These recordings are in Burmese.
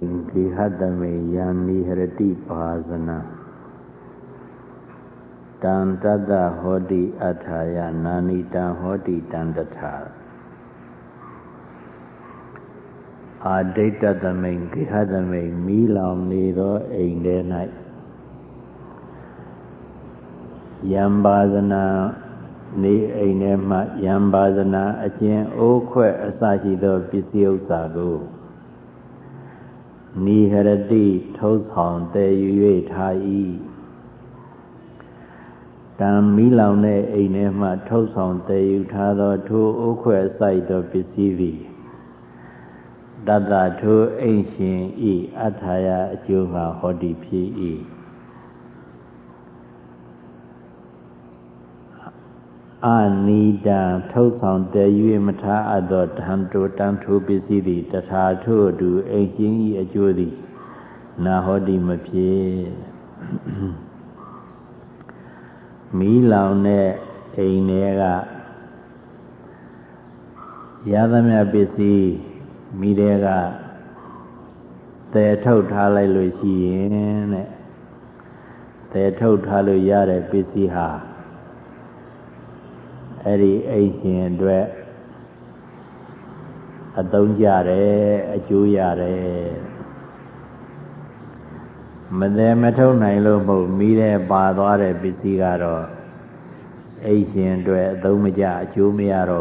Gihatame Yami Harati Bhasana Tan Tata Hodi Athaya Nani Tan Hodi Tandatha Adita Tame Gihatame Milam Nido Inde Night Yambazana Ni Ainema Yambazana Achen Okwe Asashi do Pisio Sago Ni Harati Toshon Te Yue Thai Tam Milane Ainema Toshon Te Utado to Okwe Side of Pisivi Dada to Ancient E Ataya Juba Hodi P.E. Anida Toshon Te Yue Mata Adot Hanto Tanto Pisivi Tata to do Ancient E Ajudi Nahodi Mapi Milane Ainega Yadamia Pisi Midega Te Totale Lucian Te Totale Yare Pisiha Eri Asian Dwe Adon Yare Aju Yare Made Metal Nilo Mide Badare Pisigaro Asian Dwe Domaja Jumiaro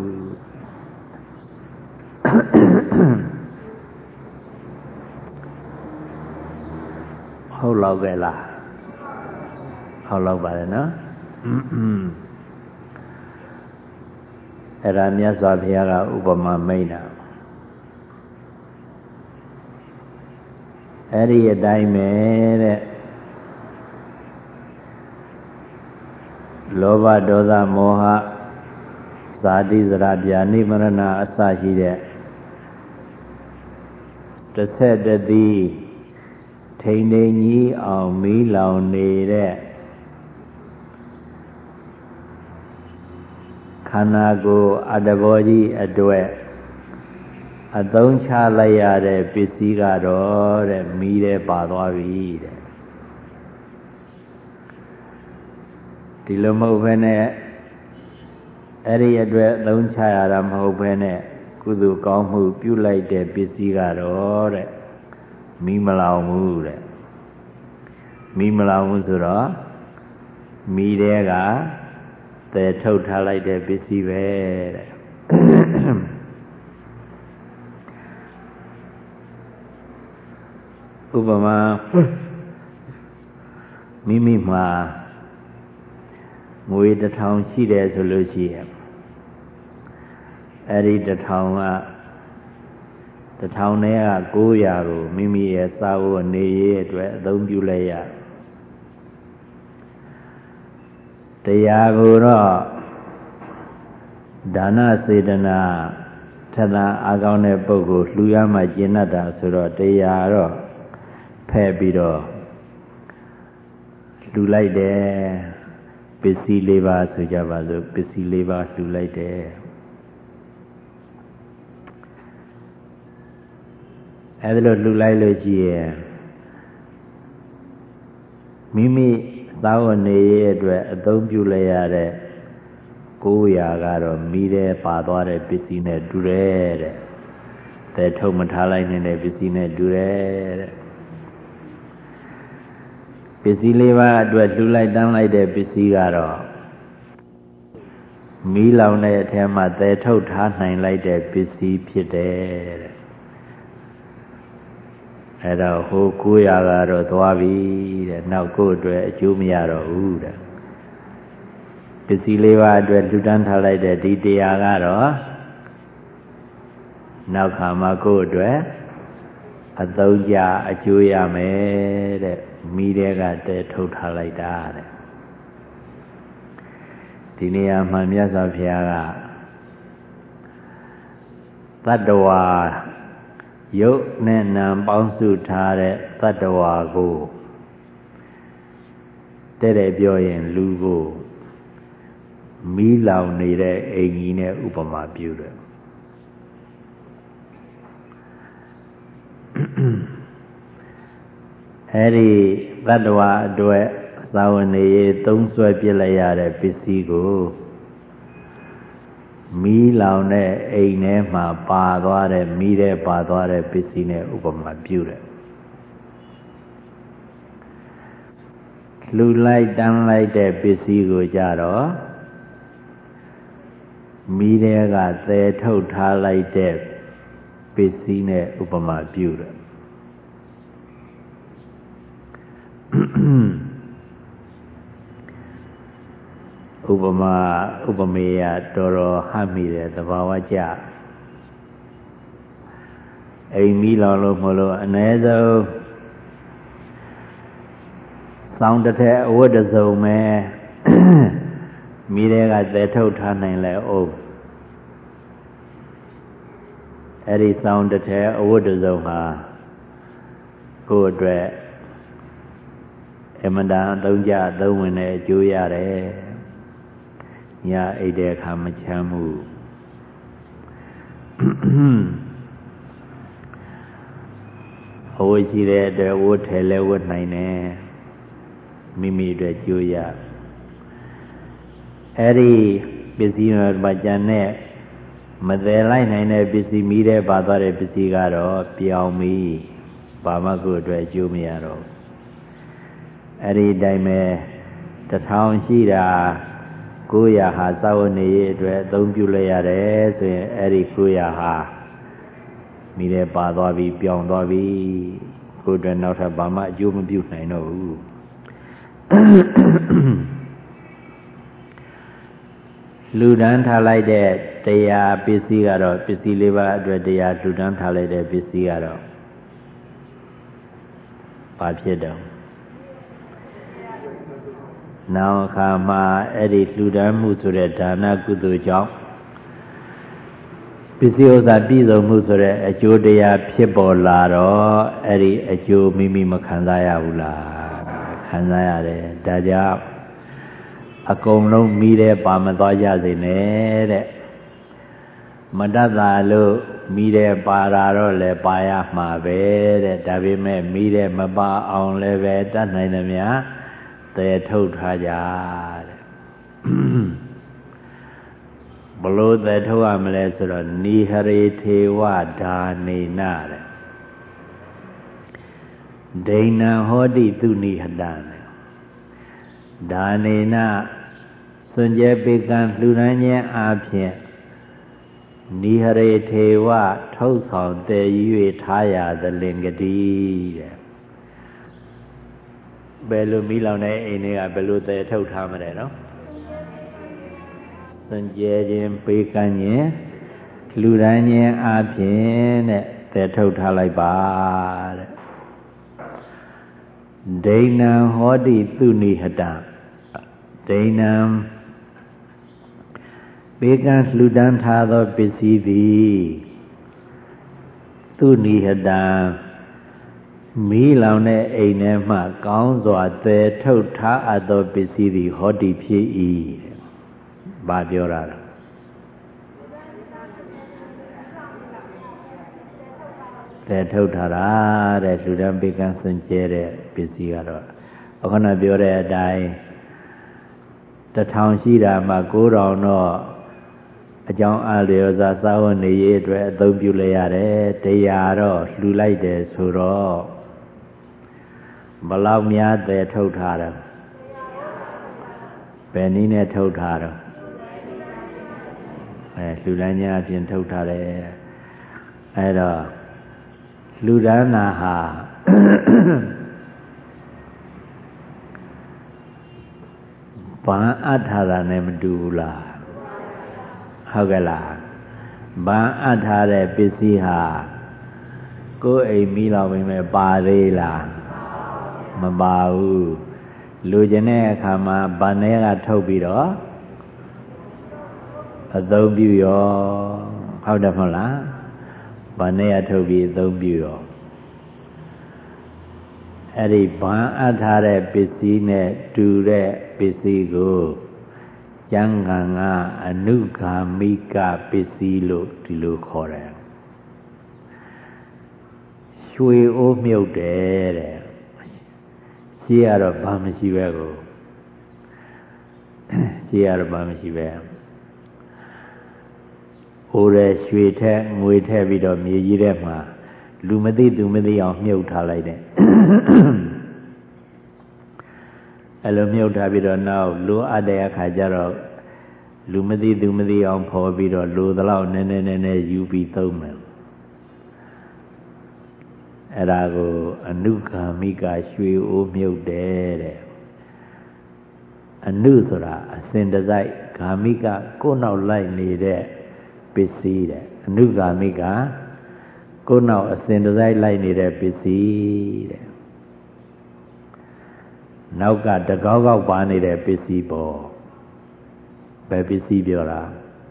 How long How long by no? Eramia Saviaga Ubama Maina Eri a Daime Lova Doda Moha Sadi Zarabia Nimarana Asashi The said that the Tainei on me laune Kanago Adaboji Adwe Adon Chalaya de Pisigaro Mire Badwavi Tilomo Vene Eri Adwe Don Chayaram Hopene Kudu Kamu Pulai de Pisigaro Mimalau Mimalau Sura Midega The total like the busy way. Ubama Mimima Mui the town she there solution. Eri the town there go yago, Mimi a sao and ne don't you lay Teyagura Dana Sedana Tada Agone Bogo, Luyama Jenada Sura Teyaro Pebiro Lulai de Pisi Leva Sujavazo, Pisi Leva Lulai de Adlo Lulai Logie Mimi Sawane don't you lay at it? Go yagaro, mide, padore, piscine, dure. The tomatalain in a piscine, dure. Pisiliva, do a do like down like the pisigaro. Milane tema, the tot hat nine like the pisi pite. Era ho kuyagaro dwavi now go to a jumiaro uda. Pisileva to a Ludantala de Didiagaro now kama go to a doja a juya me midega de totalidad. Tinia Mamias of Yaga Tadwa Yo Nenam Bonsu Tare Tadawago Tere Bioyen Lugo Milau Nere Egine Upama Buda Eri Badwa Dwe Sawane Tungswe Pilayare Pisigo Mi Laune Eine Ma Padware Mire Padware Pisine Upama Pure Lulai Dan Lai De Pisigo Jaro Mire Ga Te Tota Lai De Pisine Upama Pure Upameya Toro Hamide the Bawaja A Milo Molo Anezo Sounded a word as though me Mire at the Totan and Le O Eddie sounded a word as though Go dread Emanda Donja Dowene Juyare Ya Ede Kamachamu Oichire de Wotele Wood Nine Mimi de Juya Eri Bizina Bajane Madela Nine Busy Mire Badare Bizigaro Piaumi Bamago de Jumiaro Eri Daime the town Shira Kuya ha Sawane don't you lay at Eri Kuya ha Mire Badavi Beyond Davi good and not a Bama Jum Butte I know Ludan Talai de they are busy at busy liver they are Ludan Talai de busy at Papiedom Now Kama Edi Ludan Musure Dana Kudu Job Pisiosa Bizo Musure a Jodea Piebo Laro Edi a Jo Mimi Makandaya Ula Kandaya Daja A Komlo Mire Pamatoya Zine Madada Lu Mire Pararo Le Paya Mabe Davime Mire Maba on Leve Tanamia They told Haja Below the two Amalesra Nihari Tewa Dani Nare Dana Hodi Tuni Hadan Dani Na Sunja Began Lunanya Apia Nihari Tewa Tosan De Yue Taya the Lingadi Belu Milone Inea Belu the Totamano Sanjay Pekanye Ludanye Apien the Totalai Bar Dana Hodi Tuni Hadam Dana Began Ludan Tado Bisivi Tuni Hadam Me Laune Ainema Council the Tota Ado Bisivi Hodi P. Badiora The Totara, the Sudan began Sanchere Bisiaro. Okana Biore die the town Shira Maguro no a John Alioza Sawan Yedre, Dobuleare, Deyaro, Lulai de Suro. Balamia de Totara Benine Totara Ludania in Totare Era Ludana ha Ban Atara Nemdula Hagala Ban Atare Bisiha Go a Mila Wime Barela Mabau Lujane Kama Banera Tobiro A Dobio How the Mola Banea Tobi Dobio Eri Ban Atare Pisine Ture Pisigo Janganga Anuka Mika Pisilo Tilu Kore Shui O Myote ရှိရတော့ဘာမရှိပဲကိုရှိရတော့ဘာမရှိပဲဟိုရဲရွှေထက်ငွေထက်ပြီးတော့မြေကြီးထဲမှာလူမသိသူမသိအောင်မြုပ်ထားလိုက်တယ်အဲ့လိုမြုပ်ထားပြီးတော့နောက်လိုအပ်တဲ့အခါကျတော့လူမသိသူမသိအောင်ဖော်ပြီးတော့လိုသလောက်နည်းနည်းယူပြီးသုံးမယ်အဲ့ဒါကိုအနုဂါမိကရွှေအိုးမြုပ်တယ်တဲ့အနုဆိုတာအစဉ်တစိုက်ဂါမိကကိုယ်နောက်လိုက်နေတဲ့ပစ္စည်းတဲ့အနုဂါမိကကိုယ်နောက်အစဉ်တစိုက်လိုက်နေတဲ့ပစ္စည်းတဲ့နောက်ကတကောက်ကောက်ပါနေတဲ့ပစ္စည်းပေါ့ဘယ်ပစ္စည်းပြောတာ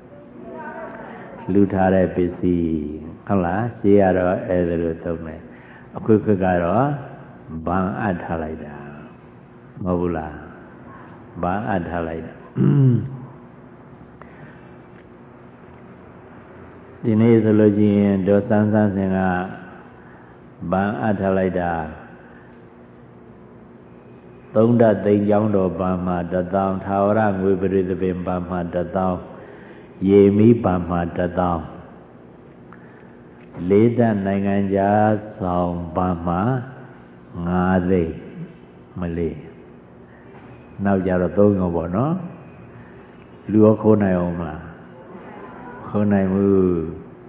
လူထားတဲ့ပစ္စည်းဟုတ်လားရှင်းရတော့အဲ့ဒါလိုသုံးတယ်အခုကတော့ဗံအပ်ထားလိုက်တာမဟုတ်ဘူးလားဗံအပ်ထားလိုက်တာဒီနေ့ဆိုလို့ရှိရင်ဒေါ်စန်းစန်းစင်ကဗံအပ်ထားလိုက်တာသုံးဓာတ်သိမ်ကျောင်းတော်ဗံမှာ1000ထာဝရငွေပရိသပင်ဗံမှာ1000ရေမီးဗံမှာ1000လေးဓာတ်နိုင်ငံခြားဆောင်ဗံမှာ9သိန်းမလေးနောက်ကြတော့3ရောပေါ့နော်လူရောခိုးနိုင်အောင်မလားခိုးနိုင်ဘူး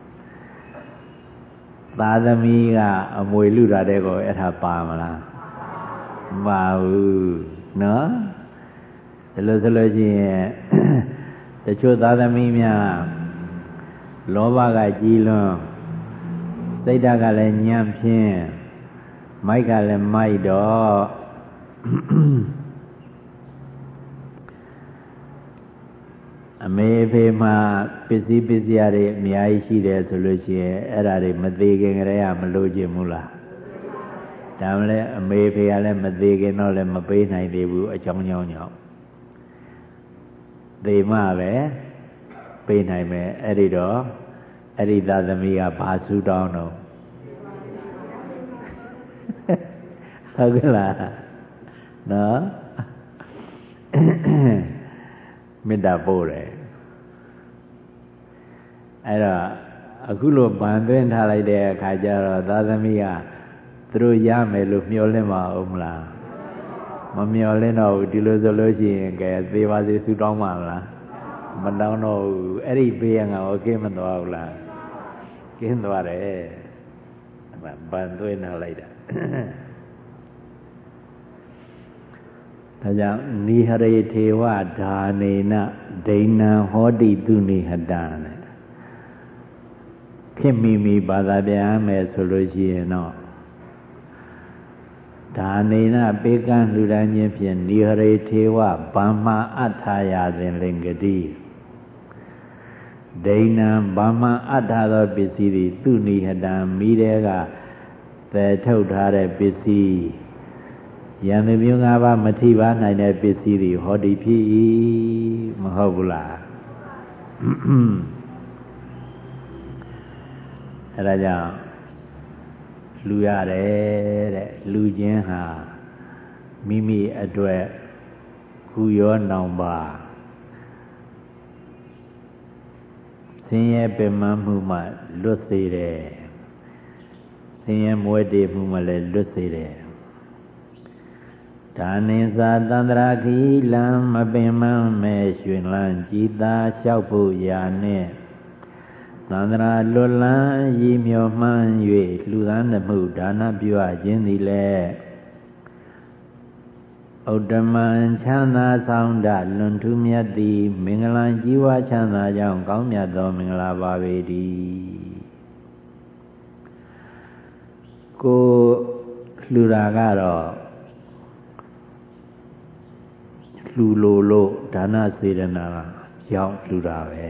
သာသမီကအမွေလူတာတဲ့ကောအဲ့ဒါပါမလားမပါဘူးနော်ဒါလို့ဆိုလို့ရှိရင်တချို့သာသမီများလောဘကကြီးလွန်းစိတ်ဓာတ်ကလည်းညံ့ဖြင်းမိုက်ကလည်းမိုက်တော့အမေဖေမှာပစ္စည်းတွေအများကြီးရှိတယ်ဆိုလို့ရှိရင်အဲ့ဒါတွေမသေးခင်ကတည်းကမလို့ခြင်းဘူးလားဒါမှလည်းအမေဖေကလည်းမသေးခင်တော့လည်းမပေးနိုင်သေးဘူးအကြောင်းကြောင့်သေမှပဲပေးနိုင်မယ်အဲ့ဒီတော့အဲ့ဒီသာသမီးကဘာဆူတောင်းတော့ဟုတ်ကဲ့လားနော်မေတ္တာပို့တယ်အဲ့တော့အခုလိုဗန်သွင်းထားလိုက်တဲ့အခါကျတော့သာသမီးကသူတို့ရမယ်လို့မျှော်လင့်ပါဦးမလားမမျှော်လင့်တော့ဘူးဒီလိုဆိုလို့ရှိရင်ကဲသေပါစေဆူတောင်းပါလားမတောင်းတော့ဘူးအဲ့ဒီဘေးကငါ့ကိုကင်းမသွားဘူးလားကင်းသွားတယ်ဗန်သွင်းထားလိုက်တာဒါကြောင့်နိဟရေထေဝဓာနေနဒိဏံဟောတိသူနိဟတံခင်မိဘာသာပြန်မယ်ဆိုလို့ရှိရင်တော့ဒါနေနပေကံလှူဒန်းခြင်းဖြင့်နိဟရေထေဝဗမ္မာအထာယစဉ်လင်္ကတိဒိဏံဗမ္မာအထာသောပစ္စည်းသည်သူနိဟတံမိတဲ့ကသယ်ထုတ်ထားတဲ့ပစ္စည်းယံသူမျိုး၅ပါးမထိပါနိုင်တဲ့ပစ္စည်းတွေဟောဒီဖြစ်၏မဟုတ်ဘူးလားအဲဒါကြောင့်လူရတယ်တဲ့လူချင်းဟာမိမိအတွက်ကုရောနောင်ပါဆင်းရဲပင်ပန်းမှုမှလွတ်စေတယ်ဆင်းရဲမွဲတေမှုမှလည်းလွတ်စေတယ်ဒါနိသာသန္တရာခိလံမပင်မမဲ့ရွှင်လန်းကြည်သာလျှောက်ဖို့ရာနှင့်သန္တရာလွတ်လန်းရည်မြော်မှန်း၍လှူဒါန်းမှုဒါနပြုအပ်ခြင်းသည်လည်းဥဒ္ဓမံချမ်းသာဆောင်တလွန်ထူးမြတ်သည်မင်္ဂလာကြီးဝါချမ်းသာကြောင့်ကောင်းမြတ်သောမင်္ဂလာပါပေတည်းကိုလှူတာကတော့လှူလို့ဒါနစေတနာကြောင့်လှူတာပဲ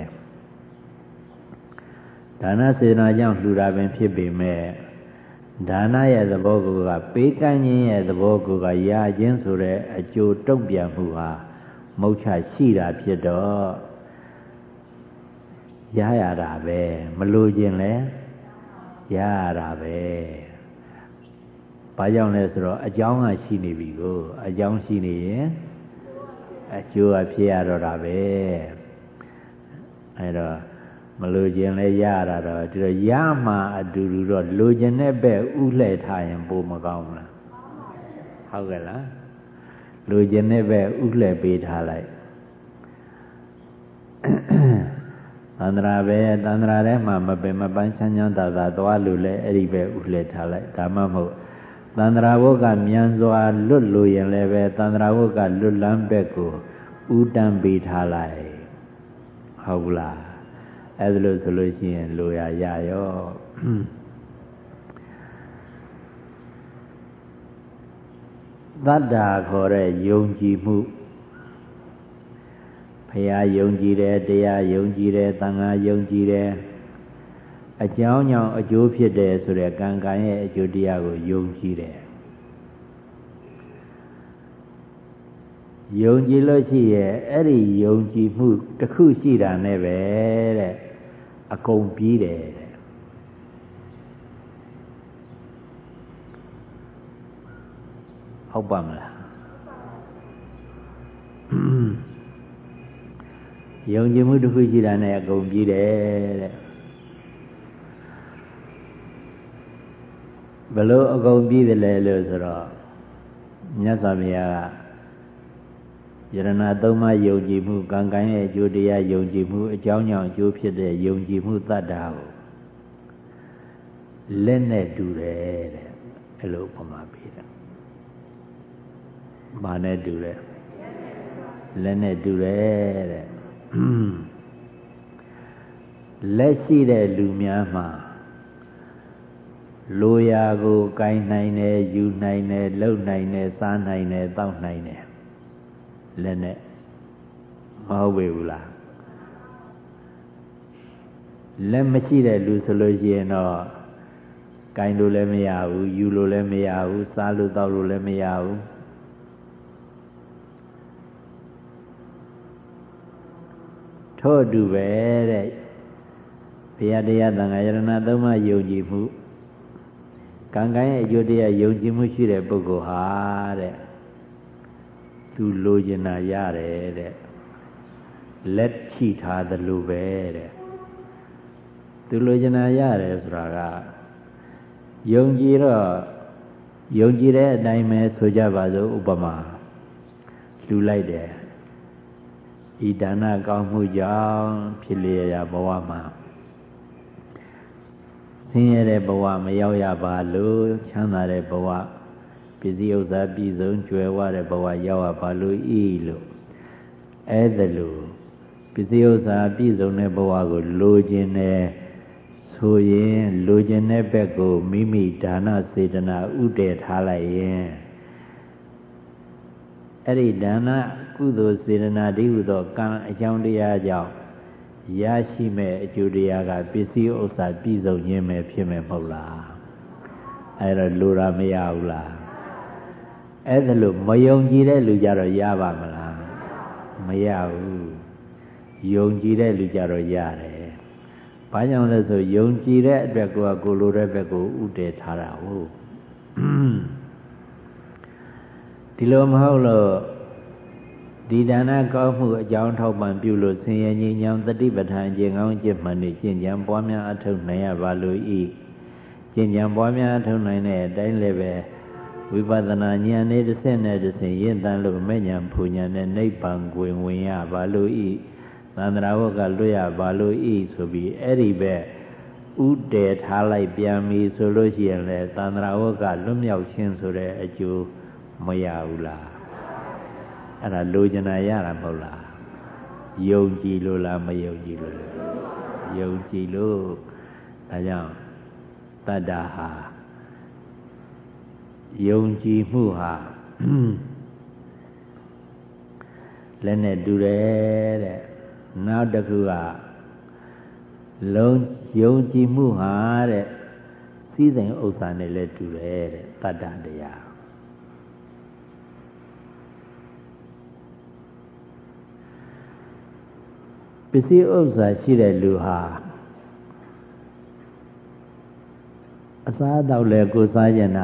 ဒါနစေတနာကြောင့်လှူတာပင်ဖြစ်ပေမဲ့ဒါနရဲ့သဘောကိုပေးကမ်းခြင်းရဲ့သဘောကိုရခြင်းဆိုတဲ့အကျိုးတုံ့ပြန်မှုဟာမုတ်ချရှိတာဖြစ်တော့ရရတာပဲမလိုခြင်းလဲရရတာပဲဘာကြောင့်လဲဆိုတော့အကြောင်းကရှိနေပြီကိုအကြောင်းရှိနေရင်အကျိုးကဖြစ်ရတော့တာပဲအဲတော့မလိုချင်လဲရတာတော့ဒီတော့ရမှအတူတူတော့လိုချင်တဲ့ဘက်ဥလှည့်ထားရင်ပိုမကောင်းဘူးလားဟုတ်ကဲ့လားလိုချင်တဲ့ဘက်ဥလှည့်ပေးထားလိုက်သန္တရာပဲသန္တရာထဲမှာမပင်မပန်းချမ်းချမ်းသာသာသွားလို့လဲအဲ့ဒီပဲဥလှည့်ထားလိုက်ဒါမှမဟုတ်သန္တရာဘုတ်ကမြန်စွာလွတ်လို့ရင်လည်းပဲသန္တရာဘုတ်ကလွတ်လန်းဘက်ကိုဥတန်းပေးထားလိုက်ဟုတ်ဘူးလားအဲ့ဒါလို့ဆိုလို့ရှိရင်လိုရရရောသတ္တာခေါ်တဲ့ယုံကြည်မှုဘုရားယုံကြည်တယ်တရားယုံကြည်တယ်သံဃာယုံကြည်တယ်အကြောင်းကြောင့်အကျိုးဖြစ်တယ်ဆိုတဲ့ကံကံရဲ့အကျိုးတရားကိုယုံကြည်တယ်ယုံကြည်လို့ရှိရဲ့အဲ့ဒီယုံကြည်မှုတစ်ခုရှိတာနဲ့ပဲတဲ့အကုန်ပြီးတယ်တဲ့ဟုတ်ပါမလားယုံကြည်မှုတစ်ခုရှိတာနဲ့အကုန်ပြီးတယ်တဲ့ဘလို့အကုန်ပြီးတယ်လဲလို့ဆိုတော့မြတ်စွာဘုရားကယရဏသုံးပါးယုံကြည်မှုကံကံရဲ့အကျိုးတရားယုံကြည်မှုအကြောင်းကြောင့်အကျိုးဖြစ်တဲ့ယုံကြည်မှုတတ္တာကိုလက်နဲ့တူတယ်တဲ့အဲ့လိုဥပမာပေးတယ်။ဘာနဲ့တူလဲလက်နဲ့တူတယ်တဲ့လက်ရှိတဲ့လူများမှာလိုရာကိုကိုင်နိုင်တယ်ယူနိုင်တယ်လှုပ်နိုင်တယ်စားနိုင်တယ်တောက်နိုင်တယ်လက်နဲ့မဟုတ်ပေဘူးလားလက်မရှိတဲ့လူဆိုလို့ရှိရင်တော့ကိုင်လို့လည်းမရဘူးယူလို့လည်းမရဘူးစားလို့တောက်လို့လည်းမရဘူးထို့အတူပဲတဲ့ဘုရားတရားသံဃာယရဏသုံးပါးယုံကြည်မှုကံကံရဲ့အကျိုးတရားယုံကြည်မှုရှိတဲ့ပုဂ္ဂိုလ်ဟာတဲ့သူလိုချင်တာရတယ်တဲ့လက်ရှိထားသလိုပဲတဲ့သူလိုချင်တာရတယ်ဆိုတာကယုံကြည်တော့ယုံကြည်တဲ့အတိုင်းပဲဆိုကြပါစို့ဥပမာလှူလိုက်တယ်ဤဒါနကောင်းမှုကြောင့်ဖြစ်လျက်ရာဘဝမှာဆင်းရဲတဲ့ဘဝမရောက်ရပါလို့ချမ်းသာတဲ့ဘဝပစ္စည်းဥစ္စာပြည့်စုံကြွယ်ဝတဲ့ဘဝရောက်ရပါလို့ဤလို့အဲ့ဒါလို့ပစ္စည်းဥစ္စာပြည့်စုံတဲ့ဘဝကိုလိုချင်တယ်ဆိုရင်လိုချင်တဲ့ဘက်ကိုမိမိဒါနစေတနာဥတည်ထားလိုက်ရင်အဲ့ဒီဒါနကုသိုလ်စေတနာတည်းဟူသောကံအကြောင်းတရားကြောင့်ရရှိမဲ့အကျိုးတရားကပစ္စည်းဥစ္စာပြည့်စုံခြင်းပဲဖြစ်မယ်မဟုတ်လားအဲ့တော့လိုတာမရဘူးလားအဲ့ဒါလို့မယုံကြည်တဲ့လူကြတော့ရပါမလားမရဘူးယုံကြည်တဲ့လူကြတော့ရတယ်ဘာကြောင့်လဲဆိုယုံကြည်တဲ့အတွက်ကိုလိုတဲ့ဘက်ကိုဥတည်ထားတာဟုတ်ဒီလိုမဟုတ်လို့ဒီဒါနကောင်းမှုအကြောင်းထောက်ပံ့ပြုလို့ဆင်းရဲငြိမ်းချမ်းတတိပဋ္ဌာန်ကျင့်ကောင်းကျင့်မှန်နေကျင့်ကြံပွားများအထောက်နိုင်ရပါလို့ဤကျင့်ကြံပွားများအထောက်နိုင်တဲ့အတိုင်းလည်းပဲဝိပဿနာဉာဏ်နဲ့တစ်ဆင့်နဲ့တစ်ဆင့်ရင့်တန်လို့မဲ့ဉာဏ်ဖူဉာဏ်နဲ့နိဗ္ဗာန်ကိုဝင်ရပါလို့ဤသန္တရာဝကလွတ်ရပါလို့ဤဆိုပြီးအဲ့ဒီပဲဥတည်ထားလိုက်ပြန်ပြီဆိုလို့ရှိရင်လေသန္တရာဝကလွတ်မြောက်ခြင်းဆိုတဲ့အကျိုးမရဘူးလားအဲ့ဒါလိုချင်တာရတာမဟုတ်လားယုံကြည်လို့လားမယုံကြည်လို့လားယုံကြည်လို့ဒါကြောင့်တတ္တဟာယုံကြည်မှုဟာလည်းနဲ့တူတယ်တဲ့နောက်တစ်ခုကလုံးယုံကြည်မှုဟာတဲ့စည်းစိမ်ဥစ္စာနဲ့လည်းတူတယ်တဲ့တတ္တတရားပစ္စည်းဥစ္စာရှိတဲ့လူဟာအစားအသောက်လည်းကိုယ်စားကြတာ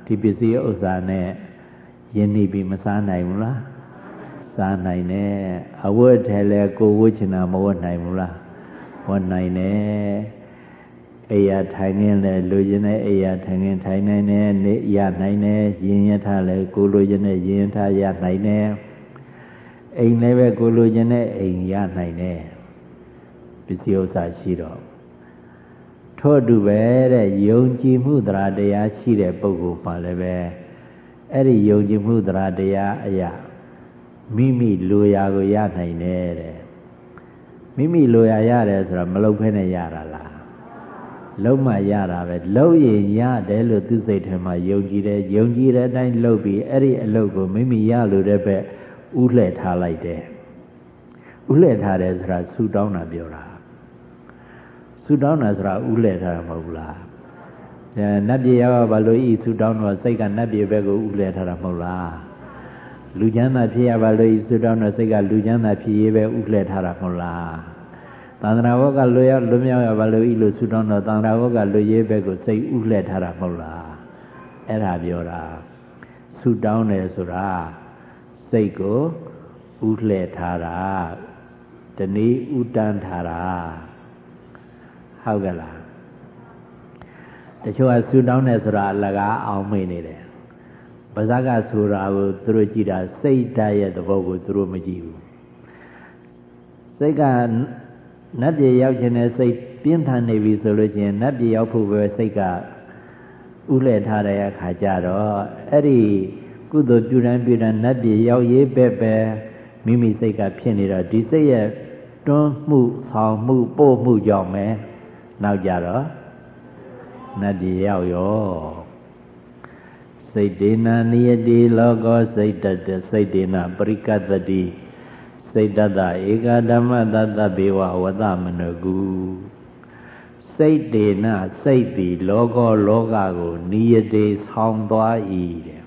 ဒီပစ္စည်းဥစ္စာနဲ့ယဉ်နေပြီးမစားနိုင်ဘူးလားစားနိုင်တယ်အဝတ်ထဲလဲကိုဝတ်ချင်တာမဝတ်နိုင်ဘူးလားဝတ်နိုင်တယ်အိယာထိုင်နေလဲလူကျင်တဲ့အိယာထိုင်နေထိုင်နိုင်တယ်နေရနိုင်တယ်ရင်ရထားလဲကိုလူကျင်တဲ့ရင်ထားရနိုင်တယ်အိမ်လည်းပဲကိုလူကျင်တဲ့အိမ်ရနိုင်တယ်ပစ္စည်းဥစ္စာရှိတော့ထို့တူပဲတဲ့ယုံကြည်မှုတရားရှိတဲ့ပုဂ္ဂိုလ်ပါလည်းပဲအဲ့ဒီယုံကြည်မှုတရားအရာမိမိလိုရာကိုရနိုင်တယ်တဲ့မိမိလိုရာရတယ်ဆိုတော့မလုပ်ဖဲနဲ့ရတာလားလုံးမရတာပဲလုံးရင်ရတယ်လို့သူစိတ်ထဲမှာယုံကြည်တယ်ယုံကြည်တဲ့အတိုင်းလုပ်ပြီးအဲ့ဒီအလုပ်ကိုမိမိရလို့တဲ့ဘက်ဥလှည့်ထားလိုက်တယ်ဥလှည့်ထားတယ်ဆိုတာဆူတောင်းတာပြောတာဆူတောင်းတာဆိုတာဥလှည့်ထားတာမဟုတ်ဘူးလားနတ်ပြည်ရောက်ဘာလို့ဤဆူတောင်းတော့စိတ်ကနတ်ပြည်ဘက်ကိုဥလှည့်ထားတာမဟုတ်လားလူချမ်းသာဖြစ်ရပါလို့ဤဆူတောင်းတော့စိတ်ကလူချမ်းသာဖြစ်ရေးပဲဥလှည့်ထားတာမဟုတ်လားသန္တရာဝကလွမြောက်ရပါလို့ဤလိုဆူတောင်းတော့သန္တရာဝကလွရေးဘက်ကိုစိတ်ဥလှည့်ထားတာမဟုတ်လားအဲ့ဒါပြောတာဆူတောင်းတယ်ဆိုတာစိတ်ကိုဥလှည့်ထားတာတနည်းဥတန်းထားတာဟုတ်ကဲ့လားတချို့ကဆူတောင်းတယ်ဆိုတာအလကားအောင်မေ့နေတယ်ပါဇက်ကဆိုတာကိုသူတို့ကြည့်တာစိတ်ဓာတ်ရဲ့သဘောကိုသူတို့မကြည့်ဘူးစိတ်ကနတ်ပြည်ရောက်ခြင်းနဲ့စိတ်ပြင်းထန်နေပြီဆိုလို့ချင်းနတ်ပြည်ရောက်ဖို့ပဲစိတ်ကဥလှည့်ထားတဲ့အခါကျတော့အဲ့ဒီကုသိုလ်ပြုတိုင်းနတ်ပြည်ရောက်ရေးပဲမိမိစိတ်ကဖြစ်နေတော့ဒီစိတ်ရဲ့တွန်းမှုဆောင်မှုပို့မှုကြောင့်ပဲနောက်ကြတော့နတ်ပြည်ရောက်ရောစိတ်ဒေနာနိယတိလောကောစိတ်တတစိတ်ဒေနာပရိကတတိစိတ်တတဧကဓမ္မတတဘေဝဝတမနကုစိတ်ဒေနာစိတ်သည်လောကောလောကကိုနိယတိဆောင်သွား၏တဲ့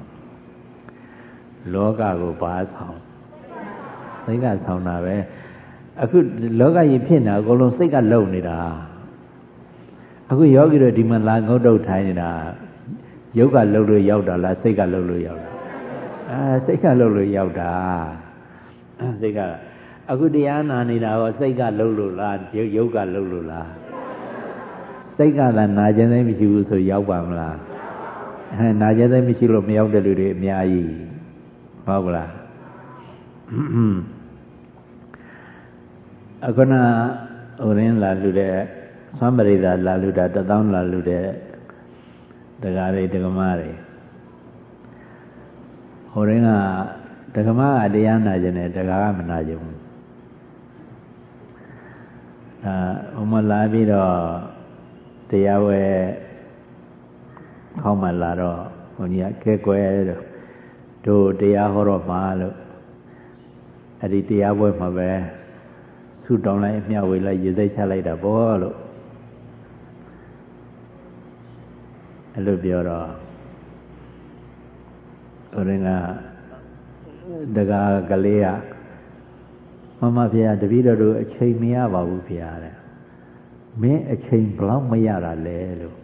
လောကကိုဘာဆောင်စိတ်ကဆောင်တာပဲအခုလောကကြီးဖြစ်နေတာအကုန်လုံးစိတ်ကလုံနေတာအခုယောဂီတို့ဒီမှာလာငုတ်တုတ်ထိုင်နေတာယုတ်ကလှုပ်လို့ရောက်တာလားစိတ်ကလှုပ်လို့ရောက်တာစိတ်ကလှုပ်လို့ရောက်တာစိတ်ကအခုတရားနာနေတာရောစိတ်ကလှုပ်လို့လားယုတ်ကလှုပ်လို့လားစိတ်ကလည်းနာကျင်သိမရှိဘူးဆိုရောက်ပါမလားနာကျင်သိမရှိလို့မရောက်တဲ့လူတွေအများကြီးဟုတ်ကလားအခုနဟိုရင်းလာလူတဲ့သွမ်းပရိသလာလူတာ1000လာလူတဲ့တရားတွေဒကမတွေဟိုရင်းကဒကမကတရားနာခြင်းနဲ့ဒကာကမနာခြင်းဘူးဟိုမလာပြီးတော့တရားဝဲခေါင်းမှလာတော့ဘုန်းကြီးကကဲကွယ်တို့တရားဟောတော့မှာလို့အဲ့ဒီတရားပွဲမှာပဲဆူတောင်းလိုက်မျှဝေလိုက်ရေစိတ်ချလိုက်တာပေါ့လို့အဲ့လိုပြောတော့ဟိုရင်ကဒကာကလေးကမမဖေတပည့်တော်တို့အချိန်မရပါဘူးဖေတဲ့မင်းအချိန်ဘလောက်မရတာလဲလို့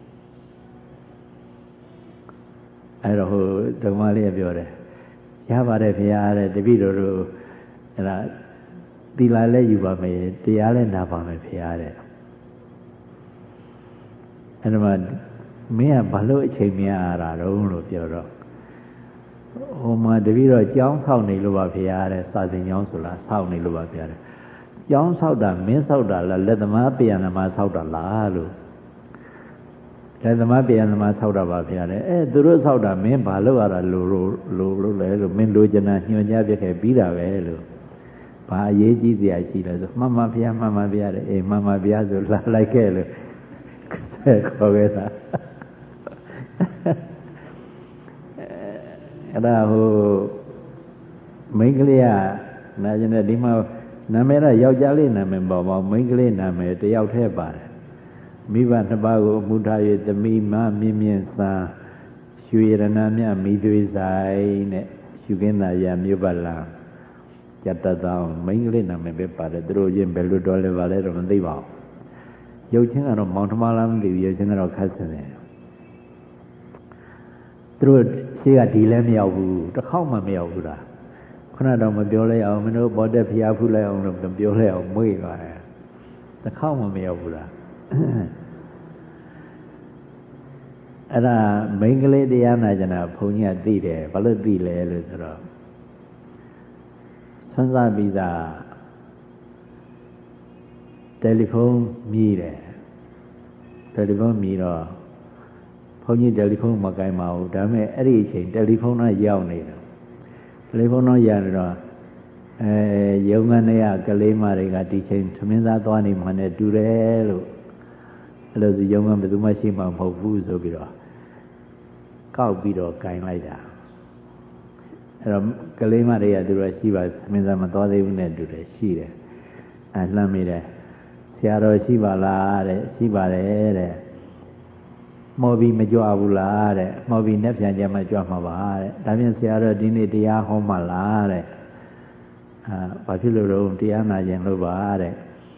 အဲ့တော့ဟိုဒကမလေးကပြောတယ်ရပါတယ်ဖေတဲ့တပည့်တော်တို့အဲ့ဒါသီလလည်းယူပါမယ်တရားလည်းနာပါမယ်ဖေတဲ့အဲ့ဒါမှမင်းကဘာလို့အချိန်မရတာတော့လို့ပြောတော့ဟိုမှာတပည့်တော်ကြောင်းဆောက်နေလို့ပါဖေတဲ့စာသင်ကျောင်းဆိုလားဆောက်နေလို့ပါဖေတဲ့ကျောင်းဆောက်တာမင်းဆောက်တာလားလက်သမားပြန်သမားဆောက်တာလားလို့လက်သမားပြန်သမားဆောက်တာပါဖေတဲ့သူတို့ဆောက်တာမင်းဘာလို့ရတာလို့လဲလို့မင်းလိုချင်တာညွှန်ကြားပြခဲ့ပြီးတာပဲလို့ဘာအရေးကြီးစရာရှိလဲဆိုမှန်ပါဗျာမှန်ပါဗျာတဲ့မှန်ပါဗျာဆိုလာလိုက်ခဲ့လို့ခေါ်ခဲ့တာအဲ့ဒါဟိုမိန်းကလေးကနာကျင်တဲ့ဒီမှာနာမည်တော့ယောက်ျားလေးနာမည်ပေါ့မိန်းကလေးနာမည်တယောက်တည်းပါတယ်မိဘနှစ်ပါးကိုအမှုထား၍သမီးမမြင့်မြင့်သာရွှေရဏမြမိသွေးဆိုင်နဲ့ရှုခင်းသာရမြို့ပတ်လာကြတတ်သောမိန်းကလေးနာမည်ပဲပါတယ်သူတို့ချင်းဘယ်လိုတော်လဲပါလဲတော့မသိပါဘူးရုပ်ချင်းကတော့မောင်ထမလားမသိဘူးရုပ်ချင်းကတော့ခတ်ဆင်းတယ်တို့ရှိကဒီလည်းမရောက်ဘူးတစ်ခေါက်မှမရောက်ဘူးလားခုနတော့မပြောလိုက်အောင်မင်းတို့ဘောတက်ဖျားဖူးလိုက်အောင်လို့ပြောလိုက်အောင်မွေးသွားတယ်တစ်ခေါက်မှမရောက်ဘူးလားအဲ့ဒါမိန်းကလေးတရားနာကြတာဘုန်းကြီးကသိတယ်ဘာလို့သိလဲလို့ဆိုတော့ဆွမ်းစားပြီးသားတယ်လီဖုန်းမြည်တယ်တယ်လီဖုန်းမြည်တော့ဘုန်းကြီးတယ်လီဖုန်းမကိုင်ပါဘူးဒါပေမဲ့အဲ့ဒီအချိန်တယ်လီဖုန်းတော့ရောက်နေတယ်တယ်လီဖုန်းတော့ရတော့ရုံးကနေရကလေးမတွေကဒီချိန်သမင်းသားသွားနေမှနဲ့တူတယ်လို့အဲ့လိုရုံးကဘယ်သူမှရှိမှမဟုတ်ဘူးဆိုပြီးတော့ကောက်ပြီးတော့ကင်လိုက်တာအဲ့တော့ကလေးမတွေကသူတို့ရှိပါသမင်းသားမသွားသေးဘူးနဲ့တူတယ်ရှိတယ်လှမ်းမိတယ်ဆရာတော်ရှိပါလားတဲ့ရှိပါတယ်တဲ့မော်ဘီမကြွဘူးလားတဲ့မော်ဘီနဲ့ပြန်ကြမှာကြွမှာပါတဲ့ဒါဖြင့်ဆရာတော်ဒီနေ့တရားဟောမှာလားတဲ့ဘာဖြစ်လို့တော့တရားနာခြင်းလို့ပါတဲ့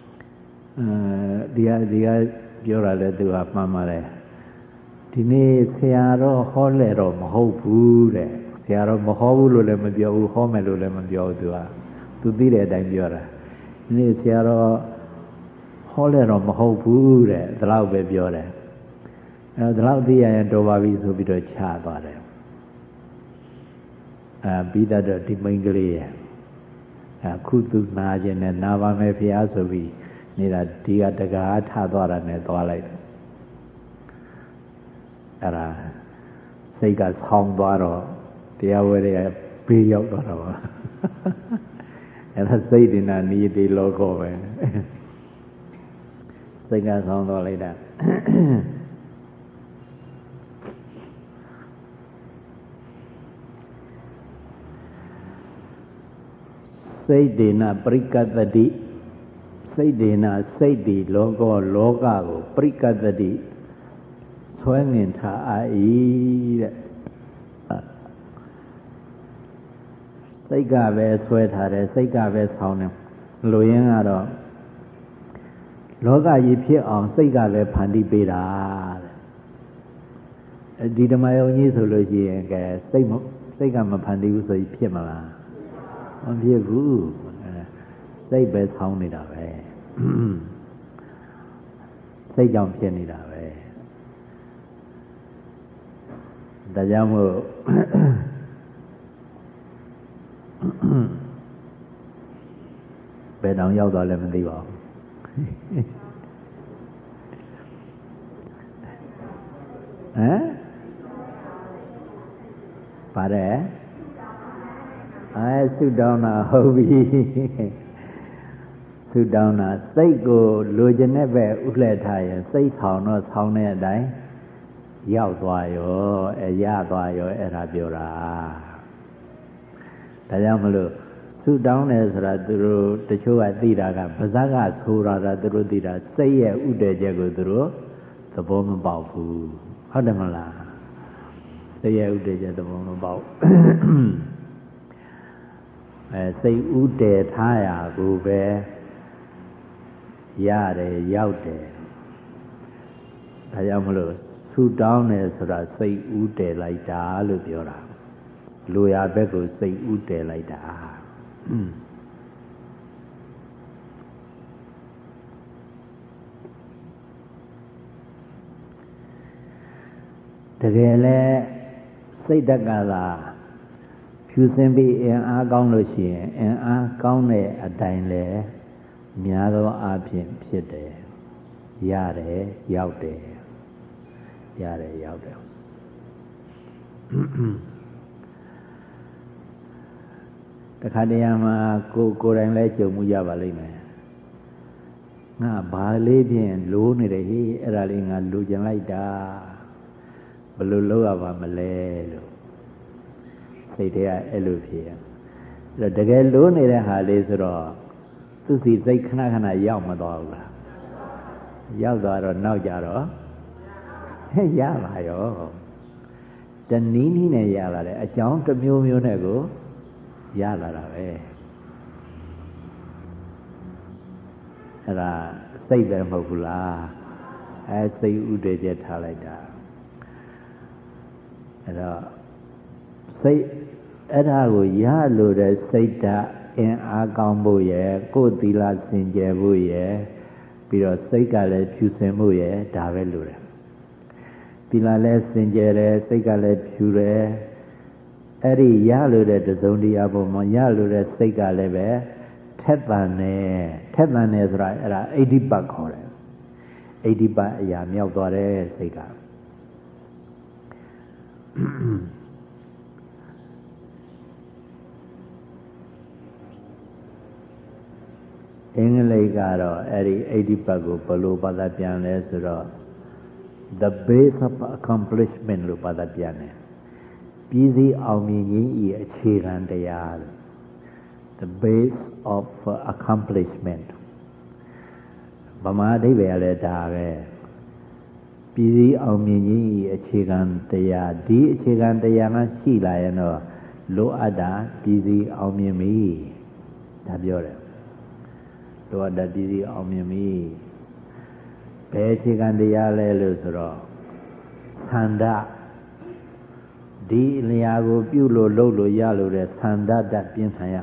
ဒီကပြောတာလဲသူကမှန်ပါတယ်ဒီနေ့ဆရာတော်ဟောလဲတော့မဟုတ်ဘူးတဲ့ဆရာတော်မဟောဘူးလို့လည်းမပြောဘူးဟောမယ်လို့လည်းမပြောဘူးသူသိတဲ့အတိုင်းပြောတာဒီနေ့ဆရာတော်ဟောလဲတော့မဟုတ်ဘူးတဲ့ဒီလောက်ပဲပြောတယ်ဒီလောက်သိရရင်တော်ပါပြီဆိုပြီးတော့ချသွားတယ်ပြီးတော့ဒီမိန်းကလေးရဲ့ခုသူနာခြင်းနဲ့နာပါမယ်ဖျားဆိုပြီးနေတာဒီကတကားထသွားတာနဲ့သွားလိုက်အဲ့ဒါစိတ်ကဆောင်းသွားတော့တရားဝဲတွေကဘေးရောက်သွားတော့အဲ့ဒါစိတ်ဒီနာနီးဒီလောကောပဲစိတ်ကဆောင်းသွားလိုက်တာစိတ်ဒေနပရိကတတိစိတ်ဒေနစိတ်ဒီလောကကိုပရိကတတိဆွဲငင်ထား၏တဲ့စိတ်ကပဲဆွဲထားတယ်စိတ်ကပဲဆောင်းတယ်လူရင်းကတော့လောကကြီးဖြစ်အောင်စိတ်ကပဲဖန်တီးပေးတာတဲ့ဒီဓမ္မယုံကြီးဆိုလို့ရှိရင်ကဲစိတ်ကမဖန်တီးဘူးဆိုရင်ဖြစ်မလားမဖြစ်ဘူးစိတ်ပဲဆောင်းနေတာပဲစိတ်ကြောင့်ဖြစ်နေတာပဲဒါကြောင့်မို့ဘယ်တောင်ရောက်သွားလဲမသိပါဘူးဟမ်ပါတယ်ဆုတောင်းတာဟုတ်ပြီဆုတောင်းတာစိတ်ကိုလိုချင်တဲ့ပဲဥလှည့်ထားရင်စိတ်ဆောင်တော့ဆောင်းတဲ့အတိုင်းရောက်သွားရောရသွားရောအဲ့ဒါပြောတာဒါကြောင့်မလို့ဆုတောင်းတယ်ဆိုတာသူတို့တချို့ကသိတာကပါးစပ်ကဆိုတာသူတို့သိတာစိတ်ရဲ့ဥတည်ချက်ကိုသူတို့သဘောမပေါက်ဘူးဟုတ်တယ်မလားစိတ်ရဲ့ဥတည်ချက်သဘောမပေါက်စိတ်ဥတည်ထားရာကိုပဲရတယ်ရောက်တယ်ဒါကြောင့်မလို့ဆုတောင်းတယ်ဆိုတာစိတ်ဥတည်လိုက်တာလို့ပြောတာလူရဘက်ကိုစိတ်ဥတည်လိုက်တာတကယ်လဲစိတ်တက်ကသာဖြူစင်ပြီးအင်အားကောင်းလို့ရှိရင်အင်အားကောင်းတဲ့အတိုင်းလဲများသောအားဖြင့်ဖြစ်တယ်ရတယ်ရောက်တယ်ရတယ်ရောက်တယ်တခါတရံမှာကိုယ်တိုင်လဲကြုံမှုရပါလိမ့်မယ်ငါဘာလေးဖြင့်လိုးနေတယ်ဟိအဲ့ဒါလေးငါလိုချင်လိုက်တာဘယ်လိုလုပ်ရပါမလဲလို့စိတ်ထဲကအဲ့လိုဖြစ်ရအဲ့တော့တကယ်လိုးနေတဲ့ဟာလေးဆိုတော့သူစီစိတ်ခဏခဏရောက်မသွားဘူးလားရောက်သွားတော့နောက်ကြတော့ရပါရောတနည်းနည်းနဲ့ရလာတယ်အကြောင်းတစ်မျိုးမျိုးနဲ့ကိုရလာတာပဲအဲ့ဒါစိတ်ပဲမဟုတ်ဘူးလားစိတ်ဥတည်ချက်ထားလိုက်တာအဲ့တော့စိတ်အဲ့ဒါကိုရလို့တဲ့စိတ်ဓာတ်အင်အားကောင်းဖို့ရယ်ကိုယ်သီလစင်ကြယ်ဖို့ရယ်ပြီးတော့စိတ်ကလည်းဖြူစင်ဖို့ရယ်ဒါပဲလို့တယ်သီလလည်းစင်ကြယ်တယ်စိတ်ကလည်းဖြူတယ်အဲ့ဒီရလို့တဲ့တစုံတရားပေါ်မှာရလို့တဲ့စိတ်ကလည်းပဲထက်သန်တယ်ဆိုတာအဲ့ဒါအိဋ္ဌိပတ်ခေါ်တယ်အိဋ္ဌိပတ်အရာမြောက်သွားတယ်စိတ်ကအင်္ဂလိပ်ကတော့အဲ့ဒီအိဋ္ဌိပတ်ကိုဘယ်လိုဘာသာပြန်လဲဆိုတော့ the base of accomplishment လို့ဘာသာပြန်တယ်ပြည်စည်းအောင်မြင်ခြင်းဤအခြေခံတရား the base of accomplishment ဗမာအဓိပ္ပာယ်လည်းဒါပဲပြည်စည်းအောင်မြင်ခြင်းဤအခြေခံတရားဒီအခြေခံတရားမှရှိလာရင်တော့လိုအပ်တာပြည်စည်းအောင်မြင်ပြီဒါပြောတယ်လိုအပ်တာပြည်စည်းအောင်မြင်ပြီဘယ်အခြေခံတရားလဲလို့ဆိုတော့သန္တာဒီအလျာကိုပြုလို့လုပ်လို့ရလို့တဲ့သန္တာတပြင်းထန်ရ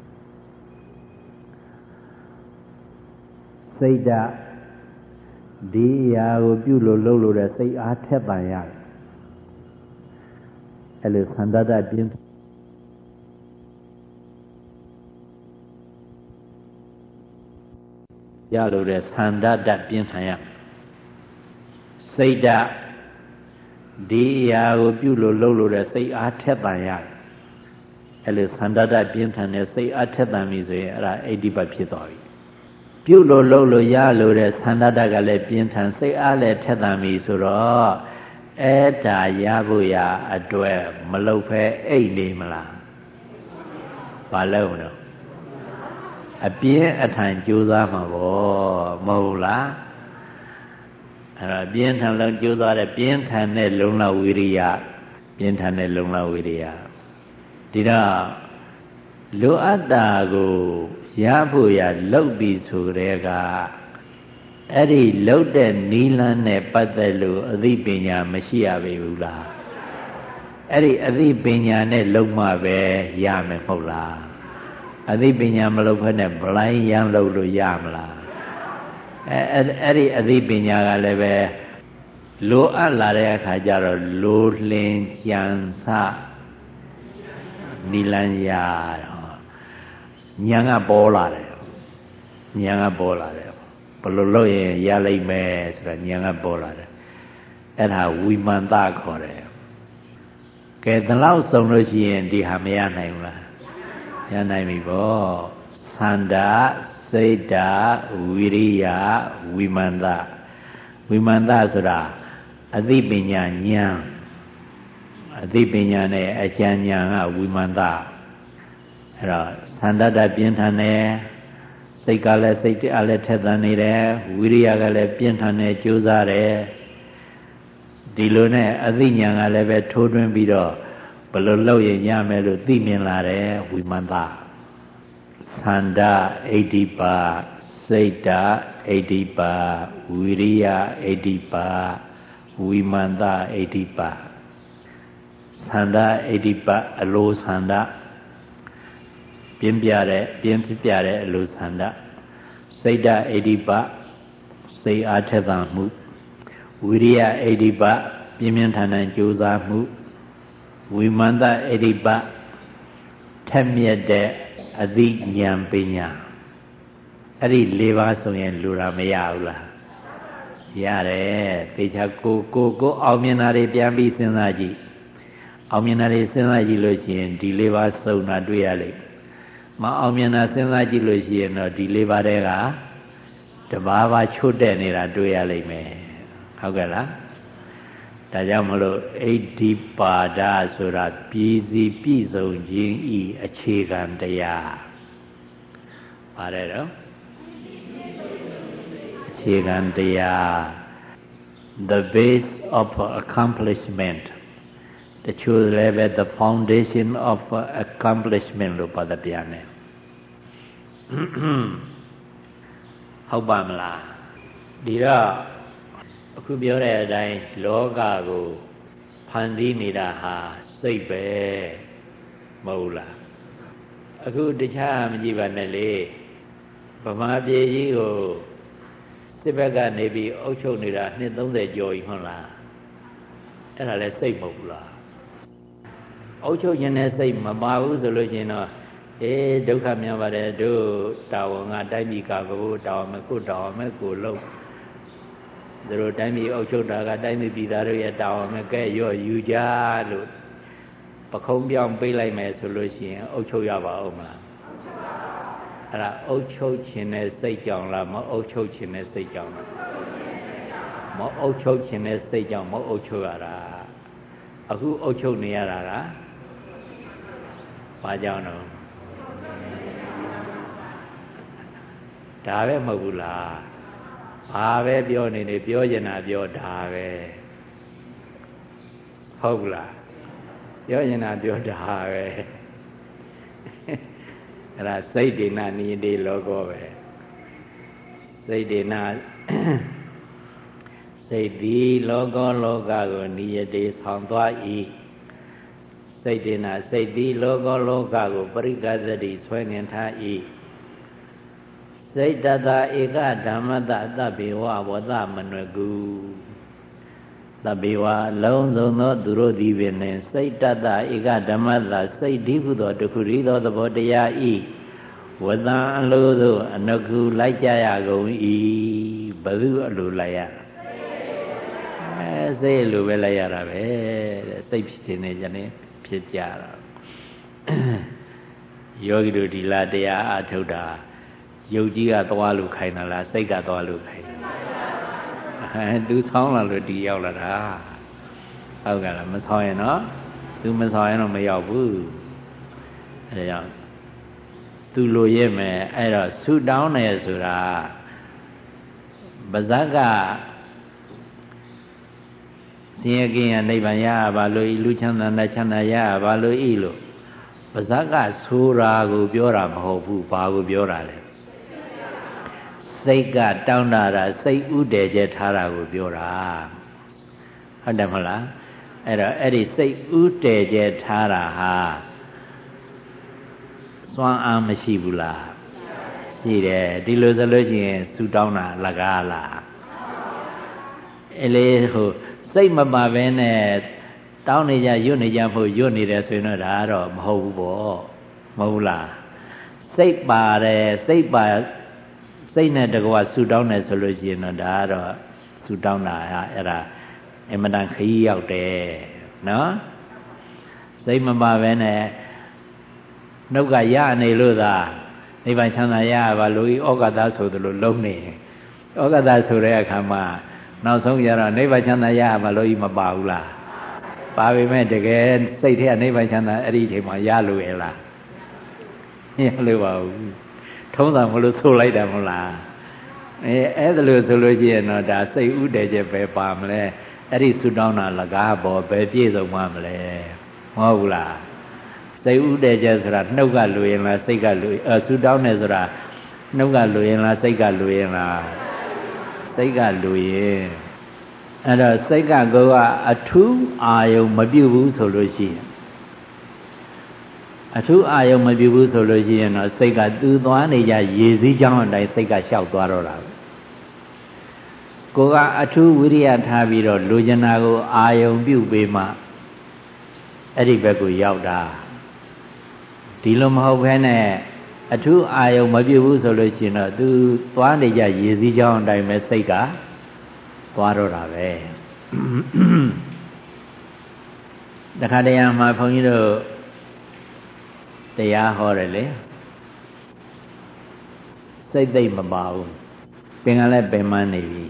စိတ်ဓာတ်ဒီအရာကိုပြုလို့လုပ်လို့တဲ့စိတ်အားထက်ပန်ရအဲ့လိုသန္တာတပြင်းရလို့တဲ့သန္တာတပြင်းထန်ရစိတ်ဓာတ်ဒီအရာကိုပြုလို့လုပ်လို့တဲ့စိတ်အားထက်သန်ရတယ်အဲ့လိုသန္တာတပြင်းထန်တဲ့စိတ်အားထက်သန်ပြီဆိုရင်အဲ့ဒါအိဋ္ဌိပတ်ဖြစ်သွားပြီပြုလို့လုပ်လို့ရလို့တဲ့သန္တာတကလည်းပြင်းထန်စိတ်အားလည်းထက်သန်ပြီဆိုတော့အဲ့ဒါရဖို့ရအတွက်မလုပ်ဖဲအိတ်နေမလားဘာလို့လဲအပြင်းအထန်ကြိုးစားမှာပေါ့မဟုတ်လားအဲ့တော့ပြင်းထန်လုံးကြိုးစားတဲ့ပြင်းထန်တဲ့လုံလဝိရိယပြင်းထန်တဲ့လုံလဝိရိယဒီတော့လိုအပ်တာကိုရဖို့ရလုပ်ပြီးဆိုတဲ့ကအဲ့ဒီလုပ်တဲ့နီးလန်းနဲ့ပတ်သက်လို့အသိပညာမရှိရပေဘူးလားအဲ့ဒီအသိပညာနဲ့လုံးမှပဲရမယ်မဟုတ်လားအသိပညာမလုပ်ဘဲနဲ့ဘလိုင်းရမ်းလုပ်လို့ရမလားအဲ့ဒီအသိပညာကလည်းပဲလိုအပ်လာတဲ့အခါကျတော့လိုလင်ကြံစနိလန်းရတော့ဉာဏ်ကပေါ်လာတယ်ဉာဏ်ကပေါ်လာတယ်ဘယ်လိုလုပ်ရင်ရလိမ့်မယ်ဆိုတာဉာဏ်ကပေါ်လာတယ်အဲ့ဒါဝိမာန်တခေါ်တယ်ကဲဒီလောက်ဆုံးလို့ရှိရင်ဒီဟာမရနိုင်ဘူးလားရနိုင်ပြီပေါ့သန္တာစိတ်ဓာတ်ဝိရိယဝိမာန်တဆိုတာအသိပညာဉာဏ်အသိပညာနဲ့အကျဉ်းဉာဏ်ကဝိမာန်တအဲ့တော့သန္တာတပြင်းထန်တယ်စိတ်ကလည်းစိတ်အားလည်းထက်သန်နေတယ်ဝိရိယကလည်းပြင်းထန်တယ်ကြိုးစားတယ်ဒီလိုနဲ့အသိဉာဏ်ကလည်းပဲထိုးထွင်းပြီးတော့ဘယ်လိုလုပ်ရင်ရမယ်လို့သိမြင်လာတယ်ဝိမာန်တသန္တာအိဋ္ဌိပတ်စိတ်ဓာတ်အိဋ္ဌိပတ်ဝိရိယအိဋ္ဌိပတ်ဝိမာန်တအိဋ္ဌိပတ်သန္တာအိဋ္ဌိပတ်အလိုသန္တာပြင်းဖြစ်ပြတဲ့အလိုသန္တာစိတ်ဓာတ်အိဋ္ဌိပတ်စိတ်အားထက်သန်မှုဝိရိယအိဋ္ဌိပတ်ပြင်းပြင်းထန်ထန်ကြိုးစားမှုဝိမာန်တအိဋ္ဌိပတ်ထက်မြက်တဲ့အသိဉာဏ်ပညာအဲ့ဒီ၄ပါးဆိုရင်လူတာမရဘူးလားရတယ်သေချာကိုအောင်မြင်တာတွေပြန်ပြီးစဉ်းစားကြည့်အောင်မြင်တာတွေစဉ်းစားကြည့်လို့ရှိရင်ဒီ၄ပါးစုံတာတွေ့ရလိမ့်မအောင်မြင်တာစဉ်းစားကြည့်လို့ရှိရင်တော့ဒီ၄ပါးတည်းကတပါးပါချွတ်တဲ့နေတာတွေ့ရလိမ့်မယ်ဟုတ်ကဲ့လားဒါကြောင့်မလို့အိဋ္ဌိပါဒဆိုတာပြည်စည်းပြည့်စုံခြင်းဤအခြေခံတရားပါတယ်တော့အခြေခံတရား the base of accomplishment တချို့လည်းပဲ the foundation of accomplishment လို့ပြောတဲ့ပြန်တယ်ဟုတ်ပါမလားဒီတော့အခုပြောတဲ့အတိုင်းလောကကိုဖန်တီးနေတာဟာစိတ်ပဲမဟုတ်လားအခုတခြားမကြည့်ပါနဲ့လေဗမာပြည်ကြီးကိုစစ်ဘက်ကနေပြီးအုပ်ချုပ်နေတာနှစ်30ကျော်ပြီဟုတ်လားအဲ့ဒါလည်းစိတ်မဟုတ်ဘူးလားအုပ်ချုပ်ခြင်းနဲ့စိတ်မပါဘူးဆိုလို့ရှိရင်တော့ဒုက္ခများပါတယ်တို့တာဝန်ကတိုင်းပြည်ကာကွယ်ဖို့တာဝန်မကိုတာဝန်မဲ့ကိုလုံးသူတို့တိုင်းပြည်အုပ်ချုပ်တာကတိုင်းပြည်ပြည်သားတို့ရဲ့တာဝန်မဲ့ကဲရော့ယူကြလို့ပခုံးပြောင်းပေးလိုက်မယ်ဆိုလို့ရှိရင်အုပ်ချုပ်ရပါဦးမလားအဲ့ဒါအုပ်ချုပ်ခြင်းနဲ့စိတ်ကြောင့်လားမအုပ်ချုပ်ခြင်းနဲ့စိတ်ကြောင့်လားမအုပ်ချုပ်ခြင်းနဲ့စိတ်ကြောင့်မအုပ်ချုပ်ရတာအခုအုပ်ချုပ်နေရတာကဘာကြောင့်တော့ဒါပဲမဟုတ်ဘူးလားဘာပဲပြောနေနေပြောချင်တာပြောဒါပဲဟုတ်လားပြောချင်တာပြောဒါပဲအဲ့ဒါစိတ်ဒိဏနိယတိလောကောပဲစိတ်ဒိဏစိတ်ဒီလောကောလောကကိုနိယတိဆောင်သွား၏စိတ်ဒိဏစိတ်ဒီလောကောလောကကိုပရိက္ခသတိဆွဲငင်ထား၏စိတ်တတဧကဓမ္မတသဗ္ဗေဝဝသမနကုသဗ္ဗေဝလုံးစုံသောသူတို့သည်ပင်စိတ်တတဧကဓမ္မတစိတ်ဒီဟုသောတခုရီသောသဘောတရားဤဝတံအလိုသို့အနကုလိုက်ကြရကုန်၏ဘယ်သူအလိုလိုက်ရစိတ်လိုပဲလိုက်ရတာပဲတဲ့စိတ်ဖြစ်ခြင်းနဲ့ဉာဏ်ဖြစ်ကြတာယောဂီတို့ဒီလားတရားအထုတ်တာယုတ်ကြီးကသွားလို့ခိုင်းတာလားစိတ်ကသွားလို့ခိုင်းတာသူဆောင်းလာလို့ဒီရောက်လာတာဟုတ်ကဲ့လားမဆောင်းရင်တော့သူမဆောင်းရင်တော့မရောက်ဘူးအဲဒါကြောင့်သူလိုရမယ်အဲ့တော့ဆူတောင်းတယ်ဆိုတာပါဇက်ကဆင်းရဲကင်းရနိဗ္ဗာန်ရပါလို့လူချမ်းသာနဲ့ချမ်းသာရပါလို့ဤလို့ပါဇက်ကဆိုတာကိုပြောတာမဟုတ်ဘူးဘာကိုပြောတာလဲစိတ်ကတောင်းတာစိတ်ဥတည်ချက်ထားတာကိုပြောတာဟုတ်တယ်မဟုတ်လားအဲ့တော့အဲ့ဒီစိတ်ဥတည်ချက်ထားတာဟာစွမ်းအားမရှိဘူးလားရှိတယ်ဒီလိုဆိုလို့ရှိရင်ဆူတောင်းတာလကားလားအဲ့လေဟိုစိတ်မပါဘဲနဲ့တောင်းနေကြရွတ်နေကြဖို့ရွတ်နေတယ်ဆိုရင်တော့ဒါကတော့မဟုတ်ဘူးပေါ့မဟုတ်လားစိတ်ပါတယ်စိတ်ပါစိတ်နဲ့တကွာဆူတောင်းတယ်ဆိုလို့ရှိရင်တော့ဒါကတော့ဆူတောင်းတာဟာအဲ့ဒါအမှန်တန်ခရီးရောက်တယ်နော်စိတ်မပါဘဲနဲ့နှုတ်ကရနေလို့သာနိဗ္ဗာန်ချမ်းသာရပါလို့ဩဃတဆိုသလိုလုံးနေဩဃတဆိုတဲ့အခါမှာနောက်ဆုံးရတော့နိဗ္ဗာန်ချမ်းသာရပါလို့မပါဘူးလားပါပေမဲ့တကယ်စိတ်ထဲကနိဗ္ဗာန်ချမ်းသာအဲ့ဒီချိန်မှာရလို့ရလားမရလို့ပါဘူးထုံးတာမလို့ဆိုလိုက်တာမဟုတ်လားအဲ့ဒါလို့ဆိုလို့ရှိရင်တော့ဒါစိတ်ဥတည်ချက်ပဲပါမလဲအဲ့ဒီဆူတောင်းတာလကားပေါ်ပဲပြည့်စုံမှာမလဲမဟုတ်ဘူးလားစိတ်ဥတည်ချက်ဆိုတာနှုတ်ကလူရင်လားစိတ်ကလူဆူတောင်းတယ်ဆိုတာနှုတ်ကလူရင်လားစိတ်ကလူရင်လားစိတ်ကလူရင်အဲ့တော့စိတ်ကကိုကအထူးအာယုံမပြုတ်ဘူးဆိုလို့ရှိရင်အထူးအာယုံမပြုတ်ဘူးဆိုလို့ရှိရင်တော့စိတ်ကသူ့သွားနေကြရေစည်းကြောင်းအတိုင်းစိတ်ကလျှောက်သွားတော့တာပဲကိုကအထူးဝိရိယထားပြီးတော့လူကျင်တာကိုအာယုံပြုတ်ပေးမှအဲ့ဒီဘက်ကိုရောက်တာဒီလိုမဟုတ်ဘဲနဲ့အထူးအာယုံမပြုတ်ဘူးဆိုလို့ရှိရင်တော့သူသွားနေကြရေစည်းကြောင်းအတိုင်းပဲစိတ်ကသွားတော့တာပဲတခါတရံမှာဘုန်းကြီးတို့တရားဟောတယ်လေစိတ်သိမ့်မပါဘူးပင်ကလည်းပင်မနေပြီ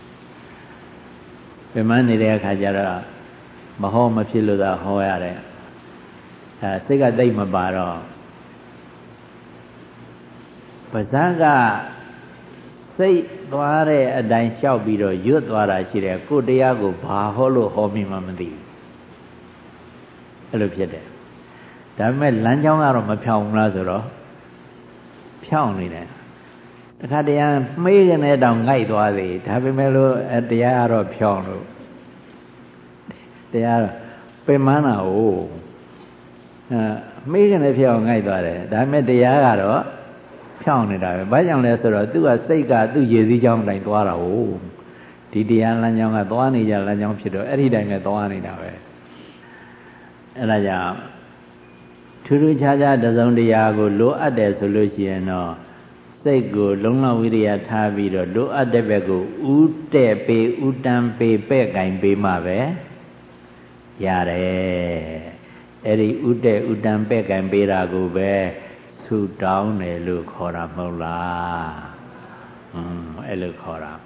ပင်မနေတဲ့အခါကျတော့မဟောမဖြစ်လို့သာဟောရတယ်စိတ်ကသိမ့်မပါတော့ပါဇက်ကစိတ်သွားတဲ့အတိုင်းလျှောက်ပြီးတော့ရွတ်သွားတာရှိတယ်ကိုတရားကိုဘာဟောလို့ဟောမိမှမသိဘူးအဲ့လိုဖြစ်တယ်ဒါပေမဲ့လမ်းကြောင်းကတော့မဖြောင်းဘူးလားဆိုတော့ဖြောင်းနေတယ်တခါတည်းမှေးနေတဲ့တောင်ငိုက်သွားသေးဒါပေမဲ့လို့တရားကတော့ဖြောင်းလို့တရားပင်မနာ哦မေးကနေဖြောင်းငိုက်သွားတယ်ဒါပေမဲ့တရားကတော့ဖြောင်းနေတာပဲဘာကြောင့်လဲဆိုတော့သူကစိတ်ကသူ့ရည်စည်းကြောင်းတိုင်းသွားတာဟုတ်ဒီတရားလမ်းကြောင်းကသွားနေကြလမ်းကြောင်းဖြစ်တော့အဲ့ဒီတိုင်းပဲသွားနေတာပဲအဲ့ဒါကြောင့်ထူးထူးခြားခြားတစုံတရာကိုလိုအပ်တယ်ဆိုလို့ရှိရင်တော့စိတ်ကိုလုံလဝိရိယထားပြီးတော့လိုအပ်တဲ့ဘက်ကိုဥတဲ့ပေးဥတန်းပေးပဲ့ကင်ပေးမှပဲရတယ်အဲ့ဒီဥတဲ့ဥတန်းပဲ့ကင်ပေးတာကိုပဲဆူတောင်းတယ်လို့ခေါ်တာမဟုတ်လားအဲ့လိုခေါ်တာ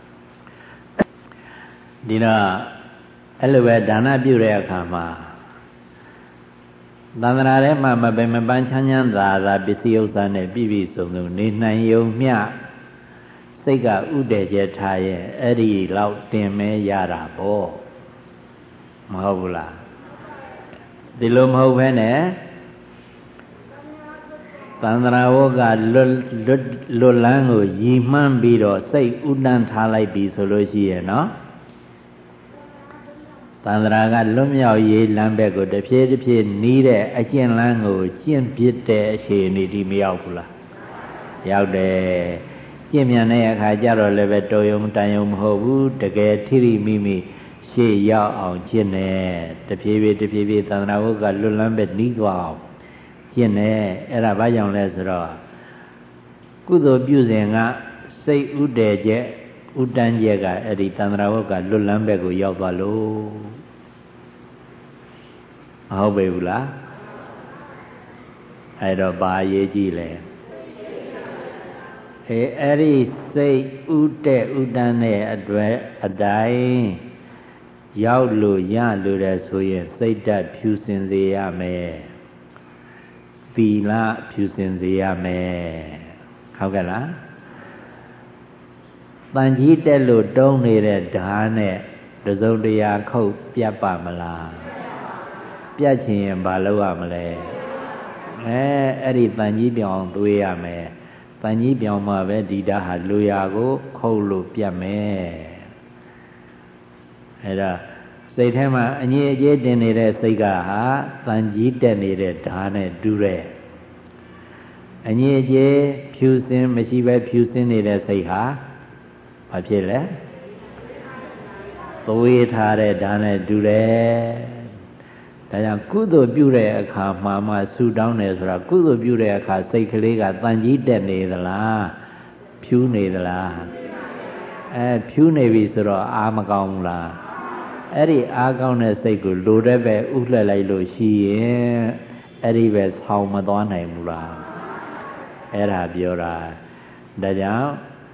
ဒီတော့အဲ့လိုပဲဒါနပြုတဲ့အခါမှာသန္တရာထဲမှာမပင်မပန်းချမ်းချမ်းသာသာပစ္စည်းဥစ္စာနဲ့ပြည့်ပြည့်စုံစုံနေနိုင်ယုံမျှစိတ်ကဥတည်ချက်ထားရဲ့အဲ့ဒီလောက်တင်မဲရတာပေါ့မဟုတ်ဘူးလားဒီလိုမဟုတ်ဘဲနဲ့သန္တရာဝကလွတ်လန်းကိုရည်မှန်းပြီးတော့စိတ်ဥတန်းထားလိုက်ပြီဆိုလို့ရှိရဲ့နော်သန္တရာကလွတ်မြောက်ရေးလမ်းဘက်ကိုတစ်ဖြည်းတစ်ဖြည်းနီးတဲ့အကျင့်လမ်းကိုကျင့်ပြစ်တဲ့အခြေအနေဒီမရောက်ဘူးလားရောက်တယ်ကျင့်မြန်တဲ့အခါကျတော့လည်းပဲတော်ယုံတန်ယုံမဟုတ်ဘူးတကယ်ထိရိမိမိရှေ့ရောက်အောင်ကျင့်တယ်တဖြည်းဖြည်းတဖြည်းဖြည်းသန္တရာဝကလွတ်လန်းဘက်နီးသွားအောင်ကျင့်တယ်အဲ့ဒါဘာကြောင့်လဲဆိုတော့ကုသိုလ်ပြုစဉ်ကစိတ်ဥတည်ချက်ဥတန်းချက်ကအဲ့ဒီသန္တရာဝကလွတ်လန်းဘက်ကိုရောက်သွားလို့မဟုတ်ပေဘူးလားအဲ့တော့ဘာအရေးကြီးလဲအဲ့ဒီစိတ်ဥတဲ့ဥတန်းတဲ့အတွက်အတိုင်းရောက်လို့ရလို့တဲ့ဆိုရင်စိတ်ဓာတ်ဖြူစင်စေရမယ်သီလဖြူစင်စေရမယ်ဟုတ်ကဲ့လားတန်ကြီးတက်လို့တုံးနေတဲ့ဓာတ်နဲ့တစုံတရာခုတ်ပြတ်ပါမလားပြတ်ချင်ရင်ဘာလုပ်ရမလဲအဲ့ဒီတန်ကြီးပြောင်းသွေးရမယ်တန်ကြီးပြောင်းမှပဲဒီဓာတ်ဟာလူရာကိုခုတ်လို့ပြတ်မယ်အဲ့ဒါစိတ်ထဲမှာအငြိအကျေးတင်နေတဲ့စိတ်ကဟာတန်ကြီးတက်နေတဲ့ဓာတ်နဲ့တူတယ်အငြိအကျေးဖြူစင်မရှိပဲဖြူစင်နေတဲ့စိတ်ဟာဘာဖြစ်လဲသွေးထားတဲ့ဓာတ်နဲ့တူတယ်ဒါကြောင့်ကုသိုလ်ပြုတဲ့အခါမှာမှဆူတောင်းတယ်ဆိုတာကုသိုလ်ပြုတဲ့အခါစိတ်ကလေးကတန်ကြီးတက်နေသလားဖြူနေသလားဖြူနေပြီဆိုတော့အာမကောင်းဘူးလားအဲ့ဒီအားကောင်းတဲ့စိတ်ကိုလိုတဲ့ပဲဥလှက်လိုက်လို့ရှိရင်အဲ့ဒီပဲဆောင်းမသွားနိုင်ဘူးလားအဲ့ဒါပြောတာဒါကြောင့်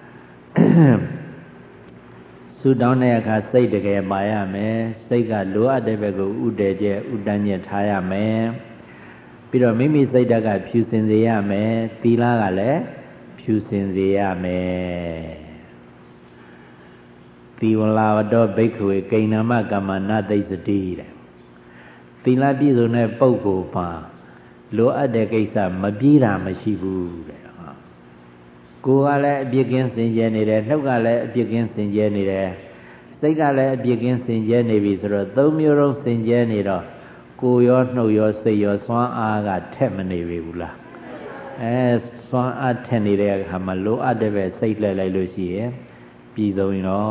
ဆူတောင်းတဲ့အခါစိတ်တကယ်ပါရမယ်စိတ်ကလိုအပ်တဲ့ဘက်ကိုဥတည်ချက်ဥတန်းချက်ထားရမယ်ပြီးတော့မိမိစိတ်ဓာတ်ကဖြူစင်စေရမယ်သီလကလည်းဖြူစင်စေရမယ်သီဝလာဝတ္တဘိက္ခဝေကိဏ္ဏမကမ္မနာသိစတိတဲ့သီလပြည့်စုံတဲ့ပုဂ္ဂိုလ်မှာလိုအပ်တဲ့ကိစ္စမပြေးတာမရှိဘူးတဲ့ကိုယ်ကလည်းအပြစ်ကင်းစင်ကြယ်နေတယ်နှုတ်ကလည်းအပြစ်ကင်းစင်ကြယ်နေတယ်စိတ်ကလည်းအပြစ်ကင်းစင်ကြယ်နေပြီဆိုတော့သုံးမျိုးလုံးစင်ကြယ်နေတော့ကိုယ်ရောနှုတ်ရောစိတ်ရောစွမ်းအားကထက်မနေပြီဘူးလားစွမ်းအားထက်နေတဲ့အခါမှာလိုအပ်တဲ့ပဲစိတ်လှည့်လိုက်လို့ရှိရင်ပြည်စုံရင်တော့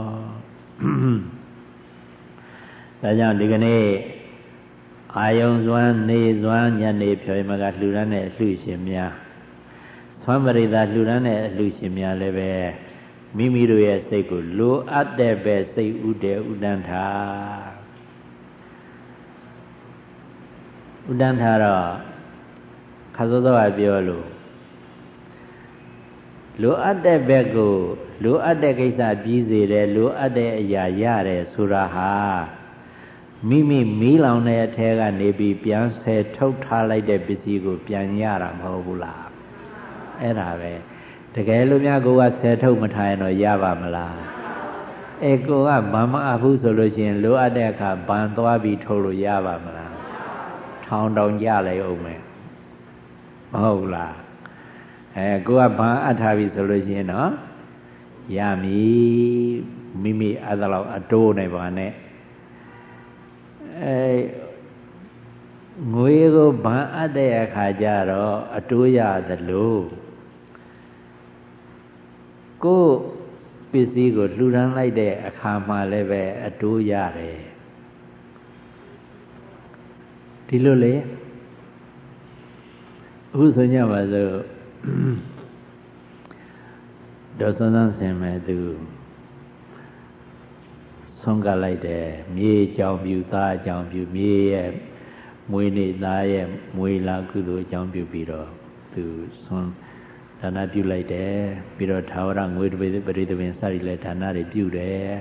ဒါကြောင့်ဒီကနေ့အာယုံစွမ်းနေစွမ်းညနေဖြော်မကလှူဒန်းတဲ့အလှူရှင်များသွမ်းပရိသလှူဒန်းတဲ့အလှူရှင်များလည်းပဲမိမိတို့ရဲ့စိတ်ကိုလိုအပ်တဲ့ပဲစိတ်ဥတည်ဥတန်းထားဥတန်းထားတော့ခါစောစောကပြောလို့လိုအပ်တဲ့ဘက်ကိုလိုအပ်တဲ့ကိစ္စပြီးစေတယ်လိုအပ်တဲ့အရာရတယ်ဆိုတာဟာမိမိမီးလောင်တဲ့အထဲကနေပြီးပြန်ဆယ်ထုတ်ထားလိုက်တဲ့ပစ္စည်းကိုပြန်ရတာမဟုတ်ဘူးလားအဲ့ဒါပဲတကယ်လို့များကိုကဆယ်ထုတ်မထားရင်တော့ရပါမလားကိုကဘာမအပ်ဘူးဆိုလို့ရှိရင်လိုအပ်တဲ့အခါဘန်သွားပြီးထုတ်လို့ရပါမလားထောင်တောင်ကြလိုက်အောင်မယ်မဟုတ်လားကိုကဘာအပ်ထားပြီဆိုလို့ရှိရင်တော့ရမည်မိမိအဲ့ဒါလောက်အတိုးနေပါနဲ့ငွေကိုဗန်အပ်တဲ့အခါကျတော့အတိုးရသလိုကိုယ်ပစ္စည်းကိုလှူဒန်းလိုက်တဲ့အခါမှာလည်းပဲအတိုးရတယ်ဒီလိုလေအခုဆိုကြပါစို့ဒေါ်စွန်းစန်းဆင်မဲ့သူဆုံးကလိုက်တယ်မြေကြောင်ပြူသားအကြောင်းပြူမြေရဲ့မွေးနေ့သားရဲ့မွေးလာကုသိုလ်အကြောင်းပြုပြီးတော့သူဆုံးဒါနပြုလိုက်တယ်ပြီးတော့ထာဝရငွေတပိပရိသပင်စသည်လည်းဒါနတွေပြုတယ်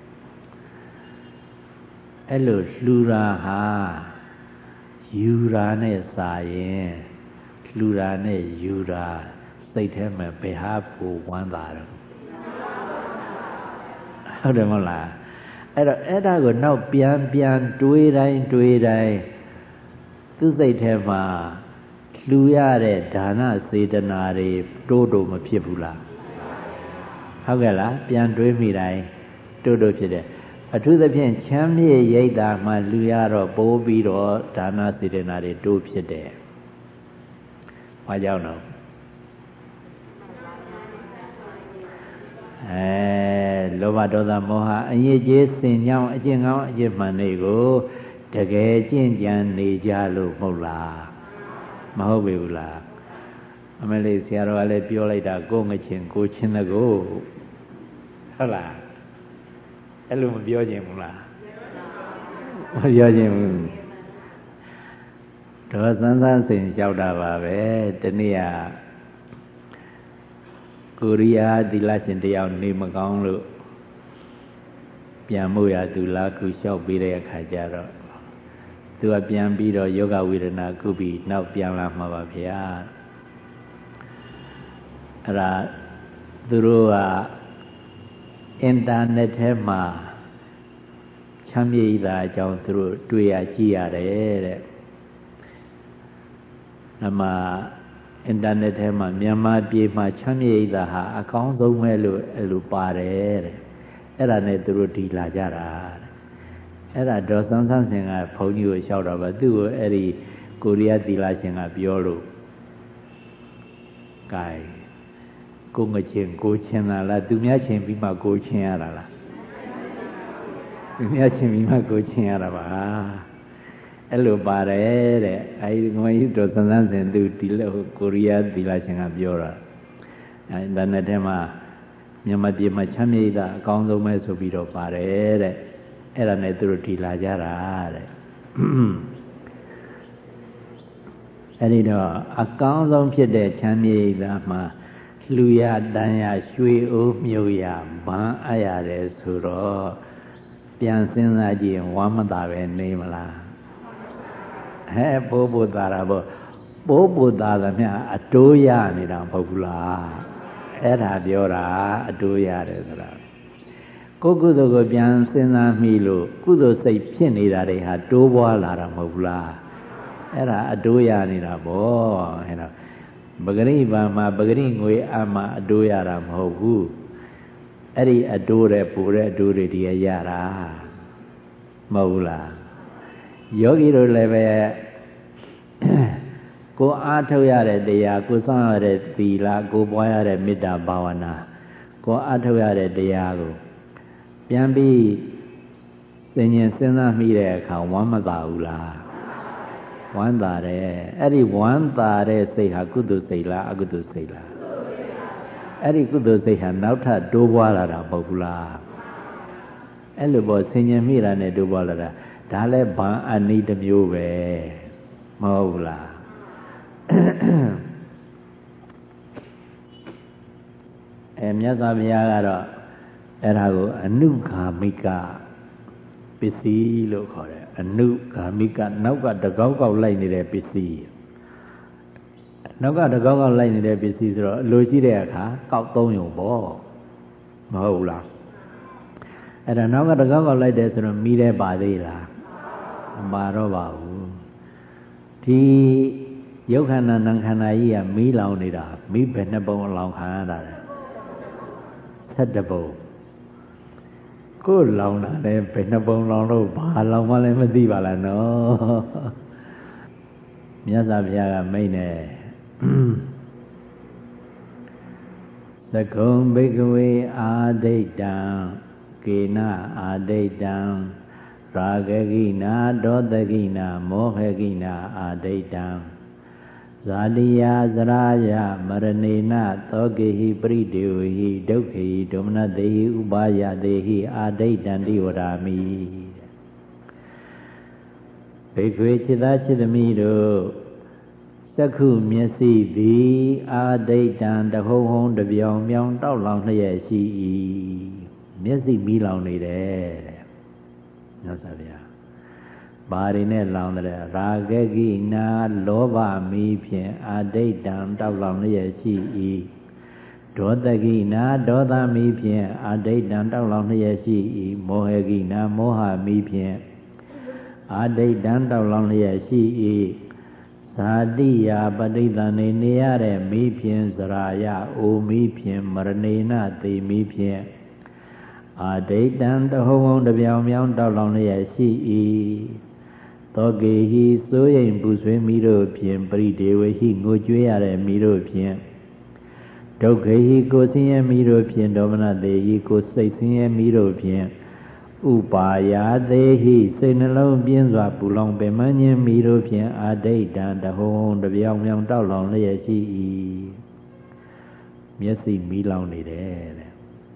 အဲ့လိုလှူတာဟာယူတာနဲ့စာရင်လှူတာနဲ့ယူတာစိတ်ထဲမှာဘယ်ဟာကိုဝမ်းသာတော့ဟုတ်တယ်မဟုတ်လားအဲ့တော့အဲ့ဒါကိုနောက်ပြန်တွေးတိုင်းသူစိတ်ထဲမှာလှူရတဲ့ဒါနစေတနာတွေတိုးမဖြစ်ဘူးလားဟုတ်ကဲ့လားပြန်တွေးမိတိုင်းတိုးဖြစ်တယ်အထူးသဖြင့်ချမ်းမြေ့ရိပ်သာမှလှူရတော့ပိုးပြီးတော့ဒါနစေတနာတွေတိုးဖြစ်တယ်။ဘာကြောင့်တော့လောဘဒေါသမောဟအငြိကျေးစင်ကြောင်းအကျင့်ကောင်းအကျင့်မှန်တွေကိုတကယ်ကျင့်ကြံနေကြလို့မဟုတ်လားမဟုတ်ပြီဘူးလားအမေလေးဆရာတော်ကလည်းပြောလိုက်တာကိုငချင်းကိုချင်းတကိုဟုတ်လားအဲ့လိုမပြောခြင်းဘူးလားမပြောခြင်းဘူးဒေါ်စန်းစန်းစင်လျှောက်တာပါပဲတနေ့ကကိုရီးယားသီလရှင်တယောက်နေမကောင်းလို့ပြန်မို့ရသူလာခုလျှောက်ပြီးတဲ့အခါကျတော့သူကပြန်ပြီးတော့ယောဂဝေဒနာကုပြီးနောက်ပြန်လာမှာပါဗျာအဲ့ဒါသူတို့ကအင်တာနက်ထဲမှာချမ်းမြေ့တာအကြောင်းသူတို့တွေ့ရကြည့်ရတယ်တဲ့အမှအင်တာနက်ထဲမှာမြန်မာပြည်မှာချမ်းမြေ့တာဟာအကောင်းဆုံးပဲလို့အဲ့လိုပါတယ်တဲ့အဲ့ဒါနဲ့သူတို့ဒီလာကြတာအဲ့ဒါဒေါ်စန်းစန်းစင်ကဘုန်းကြီးကိုလျှောက်တော့ပါသူ့ကိုအဲ့ဒီကိုရီးယားသီလရှင်ကပြောလို့ကဲကိုငချင်းကိုချင်းလာလားသူများချင်းပြီးမှကိုချင်းရတာလားသူများချင်းပြီးမှကိုချင်းရတာပါအဲ့လိုပါတယ်တဲ့အဲဒီငွေတော်သန်းသန်းစင်သူဒီလိုကိုရီးယားသီလရှင်ကပြောတာအဲဒါနဲ့တည်းမှာမြန်မာပြည်မှာချမ်းမြေ့တာအကောင်းဆုံးပဲဆိုပြီးတော့ပါတယ်တဲ့အဲ့ဒါနဲ့သူတို့ဒီလာကြတာတဲ့အဲ့ဒီတော့အကောင်းဆုံးဖြစ်တဲ့ချမ်းမြေ့တာမှာလူရတန်ရရွှေအိုးမြုပ်ရဗန်းအပ်ရတယ်ဆိုတော့ပြန်စဉ်းစားကြည့်ရင်ဝမ်းမသာပဲနေမလားပိုးသာတာပေါ့ပိုးသာသမျှအတိုးရနေတာမဟုတ်ဘူးလားအဲ့ဒါပြောတာအတိုးရတယ်ဆိုတာကိုယ်ကုသိုလ်ကိုပြန်စဉ်းစားမိလို့ကုသိုလ်စိတ်ဖြစ်နေတာတွေဟာတိုးပွားလာတာမဟုတ်ဘူးလားအဲ့ဒါအတိုးရနေတာပေါ့အဲ့တော့ပဂရိပါမှာပဂရိငွေအမှအတိုးရတာမဟုတ်ဘူးအဲ့ဒီအတိုးတဲ့ပူတဲ့အတိုးတွေဒီရတာမဟုတ်ဘူးလားယောဂီတို့လည်းပဲကိုအားထုတ်ရတဲ့တရားကိုစောင့်ရတဲ့သီလကိုပွားရတဲ့မေတ္တာဘာဝနာကိုအားထုတ်ရတဲ့တရားကိုပြန်ပြီးသင်ញင်စဉ်းစားမိတဲ့အခါဝမ်းမသာဘူးလားဝမ်းသာတယ်အဲ့ဒီဝမ်းသာတဲ့စိတ်ဟာကုသိုလ်စိတ်လားအကုသိုလ်စိတ်လားအဲ့ဒီကုသိုလ်စိတ်ဟာနောက်ထပ်တိုးပွားလာတာမဟုတ်ဘူးလားအဲ့လိုပေါ့ဆင်ញင်မိတာနဲ့တိုးပွားလာတာဒါလည်းဗန်အနိတစ်မျိုးပဲမဟုတ်ဘူးလားမြတ်စွာဘုရားကတော့အဲ့ဒါကိုအနုဂါမိကပစ္စည်းလို့ခေါ်တယ်အနုဂါမိကနောက်ကတကောက်ကောက်လိုက်နေတဲ့ပစ္စည်းနောက်ကတကောက်ကောက်လိုက်နေတဲ့ပစ္စည်းဆိုတော့လိုရှိတဲ့အခါကောက်သုံးရုံပေါ့မဟုတ်ဘူးလားအဲ့ဒါနောက်ကတကောက်ကောက်လိုက်တယ်ဆိုတော့မိတဲ့ပါသေးလားမပါတော့ပါဘူးဒီယုတ်ခန္ဓာနံခန္ဓာကြီးကမီးလောင်နေတာမီးဘယ်နှပုံအလောင်ခံရတာလဲ7ပုံကိုယ်လောင်တာလည်းဘယ်နှပုံလောင်လို့ဘာလောင်မှလည်းမသိပါလားနော်မြတ်စွာဘုရားကမိန့်တယ်သကုံဘိကဝေအာဒိဋ္ဌံကေနအာဒိဋ္ဌံရာဂကိနာဒေါသကိနာမောဟကိနာအာဒိဋ္ဌံဇာတိယဇရာယမရဏေနသောကေဟိပရိဒေဝဟိဒုက္ခေဟိဒုမနတေဟိဥပါယတေဟိအာဒိဋ္ဌံတိဝရာမိဘေခွေจิตသားจิตသမီးတို့သက္ခုမျက်စိသည်အာဒိဋ္ဌံတဟုံဟုံတပြောင်ပြောင်တောက်လောင်လျက်ရှိ၏မျက်စိမီးလောင်နေတယ်တဲ့မြတ်စွာဘုရားဘာတွေနဲ့လောင်တယ်ရာဂကိနာလောဘမီးဖြင့်အာဒိဋ္ဌံတောက်လောင်လျက်ရှိ၏ဒေါသကိနာဒေါသမီးဖြင့်အာဒိဋ္ဌံတောက်လောင်လျက်ရှိ၏မောဟကိနာမောဟမီးဖြင့်အာဒိဋ္ဌံတောက်လောင်လျက်ရှိ၏ဇာတိယပဋိသန္ဓေနေရတဲ့မီးဖြင့်ဇရာယအိုမီးဖြင့်မရဏေနသေမီးဖြင့်အာဒိဋ္ဌံတဟုံဟုံတပြောင်ပြောင်တောက်လောင်လျက်ရှိ၏သောကေဟိစိုးရိမ်ပူဆွေးမိတို့ဖြင့်ပရိဒေဝဟိငိုကြွေးရတဲ့မိတို့ဖြင့်ဒုက္ခေဟိကိုဆင်းရဲမိတို့ဖြင့်ဒေါမနတေဟိကိုစိတ်ဆင်းရဲမိတို့ဖြင့်ဥပါယသေးဟိစိတ်နှလုံးပြင်းစွာပူလောင်ပင်မခြင်းမိတို့ဖြင့်အာဒိဋ္ဌံတဟုံဟုံတပြောင်ပြောင်တောက်လောင်လျက်ရှိ၏မျက်စိမီးလောင်နေတယ်တဲ့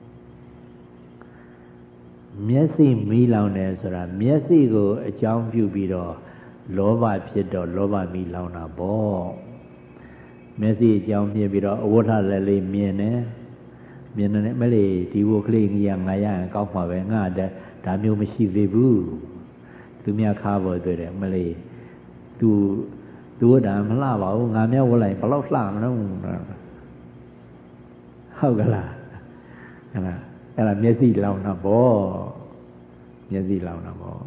မျက်စိမီးလောင်တယ်ဆိုတာမျက်စိကိုအကြောင်းပြုပြီးတော့လောဘဖြစ်တော့လောဘမီးလောင်တာပေါ့မျက်စိအကြောင်းဖြစ်ပြီးတော့အဝဋ္ဌလည်းလေးမြင်တယ်မြင်တယ်မလေးဒီဘုကလေးကြီးကငါရရင်ကောက်မှာပဲငါဒါမျိုးမရှိသေးဘူးသူများခါပေါ်တွေ့တယ်မလေးသူဒါမလှပါဘူးငါများဝတ်လိုက်ဘလောက်လှမလို့ဟုတ်ကလားအဲ့ဒါမျက်စိလောင်တာပေါ့မျက်စိလောင်တာပေါ့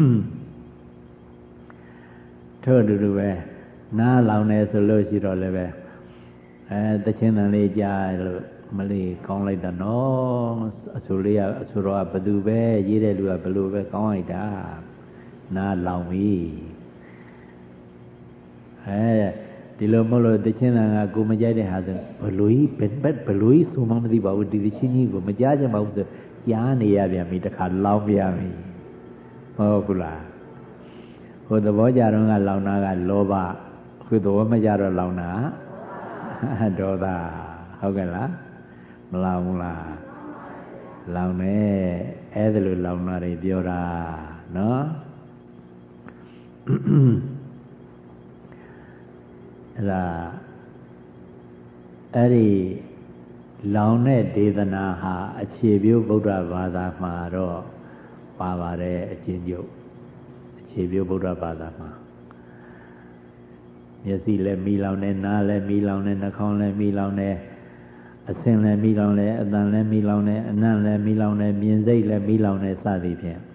ထို့အတူတူပဲနားလောင်နေဆိုလို့ရှိတော့လည်းပဲတခြင်းတန်လေးကြားလို့မလေးကောင်းလိုက်တာနော်အဆိုလေးကအဆိုတော့ဘသူပဲရေးတဲ့လူကဘလို့ပဲကောင်းလိုက်တာနားလောင်ပြီဒီလိုမဟုတ်လို့တခြင်းတန်ကကိုမကြိုက်တဲ့ဟာဆိုဘလို့ကြီးဘလို့ကြီးဆိုမှမသိပါဘူးဒီတခြင်းကြီးကိုမကြားချင်ပါဘူးဆိုကြားနေရပြန်ပြီတခါလောင်ပြန်ပြီဟုတ်ဘူးလားဟိုသဘောကြတော့ကလောင်တာကလောဘခုသဘောမကြတော့လောင်တာဒေါသဟုတ်ကဲ့လားမလောင်ဘူးလားလောင်နေအဲ့ဒါလိုလောင်တာတွေပြောတာနော်အဲ့ဒီလောင်တဲ့ဒေသနာဟာအခြေပြုဗုဒ္ဓဘာသာမှာတော့ပါပါတယ်အချင်းချုပ်အခြေပြုဗုဒ္ဓဘာသာမှာမျက်စိလည်းမီးလောင်တယ်နားလည်းမီးလောင်တယ်နှာခေါင်းလည်းမီးလောင်တယ်အဆင်းလည်းမီးလောင်တယ်အသံလည်းမီးလောင်တယ်အနံ့လည်းမီးလောင်တယ်မြင်စိတ်လည်းမီးလောင်တယ်စသည်ဖြင့်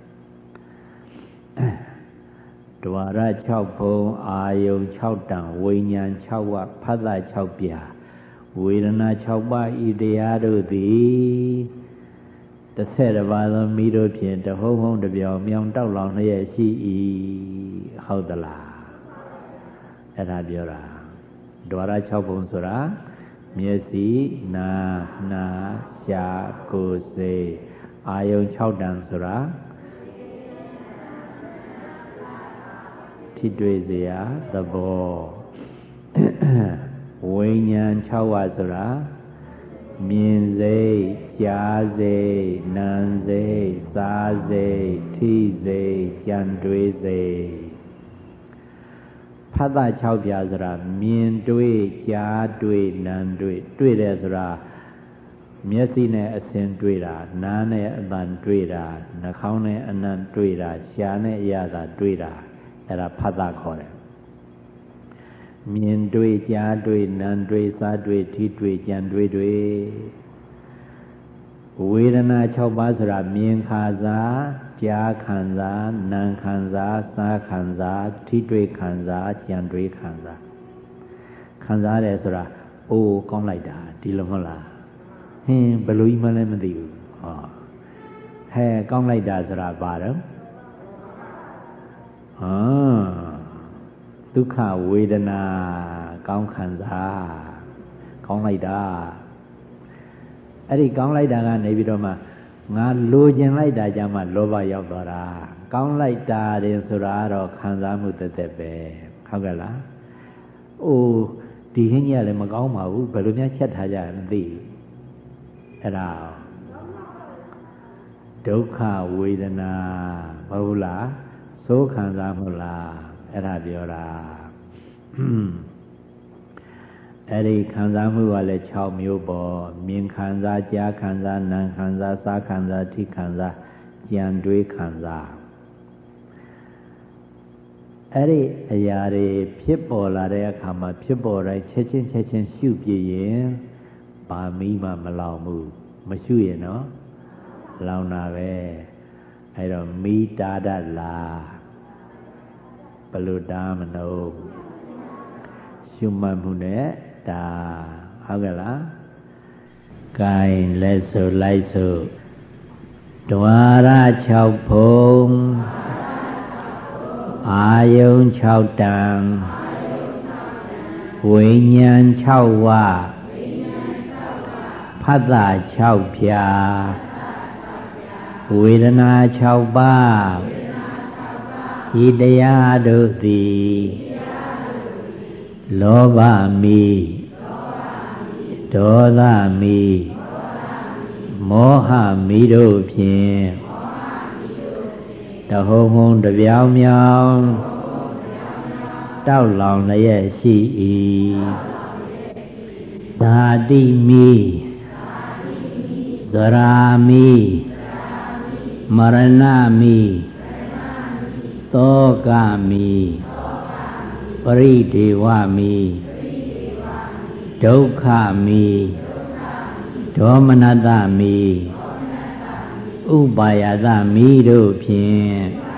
ဒွါရ6ဘုံအာယုံ6တန်ဝိညာဉ်6ဝဖတ်တာ6ပြာဝေဒနာ6ပါးဤတရားတို့သည်30ပါးသောမိတို့ဖြင့်တဟုံဟုံတပြောင်မြောင်တောက်လောင်လျက်ရှိ၏ဟုတ်သလားအဲ့ဒါပြောတာဒွါရ6ဘုံဆိုတာမျက်စိနာနာရှာကိုယ်စိတ်အာယုံ6တန်ဆိုတာထိတွေ့စရာသဘောဝိညာဉ်6ဝါဆိုတာမြင်စိတ်ကြားစိတ်နာမ်စိတ်စားစိတ်ထိစိတ်ကြံတွေးစိတ်ဖတ်တာ6ပြာဆိုတာမြင်တွေ့ကြားတွေ့နာမ်တွေ့တွေ့တယ်ဆိုတာမျက်စိနဲ့အစင်တွေ့တာနားနဲ့အသံတွေ့တာနှာခေါင်းနဲ့အနံ့တွေ့တာရှားနဲ့အရသာတွေ့တာအဲ့ဒါဖတ်တာခေါ်တယ်မြင်တွေ့ကြားတွေ့နာမ်တွေ့စားတွေ့ထိတွေ့ကြံတွေ့တွေ့ဝေဒနာ6ပါးဆိုတာမြင်ခါစားကြားခံစားနာမ်ခံစားစားခံစားထိတွေ့ခံစားကြံတွေ့ခံစားခံစားတယ်ဆိုတာအိုးကောင်းလိုက်တာဒီလိုမဟုတ်လားဟင်းဘယ်လိုကြီးမှလည်းမသိဘူးဟောဟဲကောင်းလိုက်တာဆိုတာဘာတော့ဒုက္ခဝေဒနာကောင်းခံစားကောင်းလိုက်တာအဲ့ဒီကောင်းလိုက်တာကနေပြီးတော့မှငါလိုချင်လိုက်တာကြမှာလောဘရောက်သွားတာကောင်းလိုက်တာတယ်ဆိုတာကတော့ခံစားမှုတက်တက်ပဲဟုတ်ကဲ့လားအိုးဒီဟင်းကြီးကလည်းမကောင်းပါဘူးဘယ်လိုများချက်ထားကြမသိအဲ့ဒါဒုက္ခဝေဒနာမဟုတ်လားသိုးခံစားမှုလားအဲ့ဒါပြောတာအဲ့ဒီခံစားမှုကလည်း6မျိုးပေါ့မြင်ခံစားကြားခံစားနားခံစားစားခံစားထိခံစားကြံတွေးခံစားအဲ့ဒီအရာတွေဖြစ်ပေါ်လာတဲ့အခါမှာဖြစ်ပေါ်တိုင်းချက်ချင်းရှုပြရင်ဘာမီးမှမလောင်ဘူးမရှုရင်နော်လောင်တာပဲအဲ့တော့မီးတားတတ်လားဘယ်လိုတားမလို့ရှုမှတ်မှုနဲ့တာဟုတ်ကဲ့လား gain လက်ဆိုလိုက်ဆိုဒွါရ6ဖုံအာယုံ6တန်ဝိညာဉ်6ဝဖတ်တာ6ဖြာဝေဒနာ6ပါးဤတရားတို့သည်လောဘမီဒေါသမီမောဟမီတို့ဖြင့်တဟုံဟုံတပြောင်မြောင်တောက်လောင်လျက်ရှိ၏ဓာတိမီဇရာမီမရဏမီသောကမီပရိဒေဝမီဒုက္ခမီဒေါမနတမီဥပါယသမီတို့ဖြင့်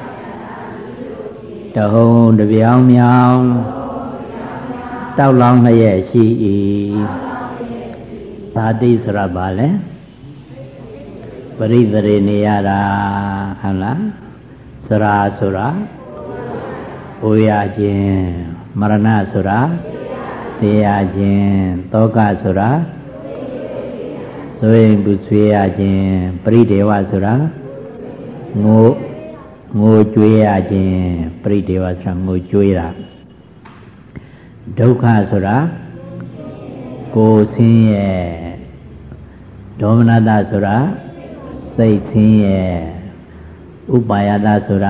တဟုံတပြောင်မြောင်တောက်လောင်လျက်ရှိ၏သာတိဆိုတာဘာလဲပရိသေရနေရတာဟုတ်လားစရာဆိုတာဘိုးရခြင်းမရဏဆိုတာသိရခြင်းတောကဆိုတာဆိုရင်သူဆွေးရခြင်းပရိဒေဝဆိုတာငိုကြွေးရခြင်းပရိဒေဝဆိုတာငိုကြွေးတာဒုက္ခဆိုတာကိုယ်ဆင်းရဲဒေါမနတဆိုတာစိတ်ဆင်းရဲဥပါယတဆိုတာ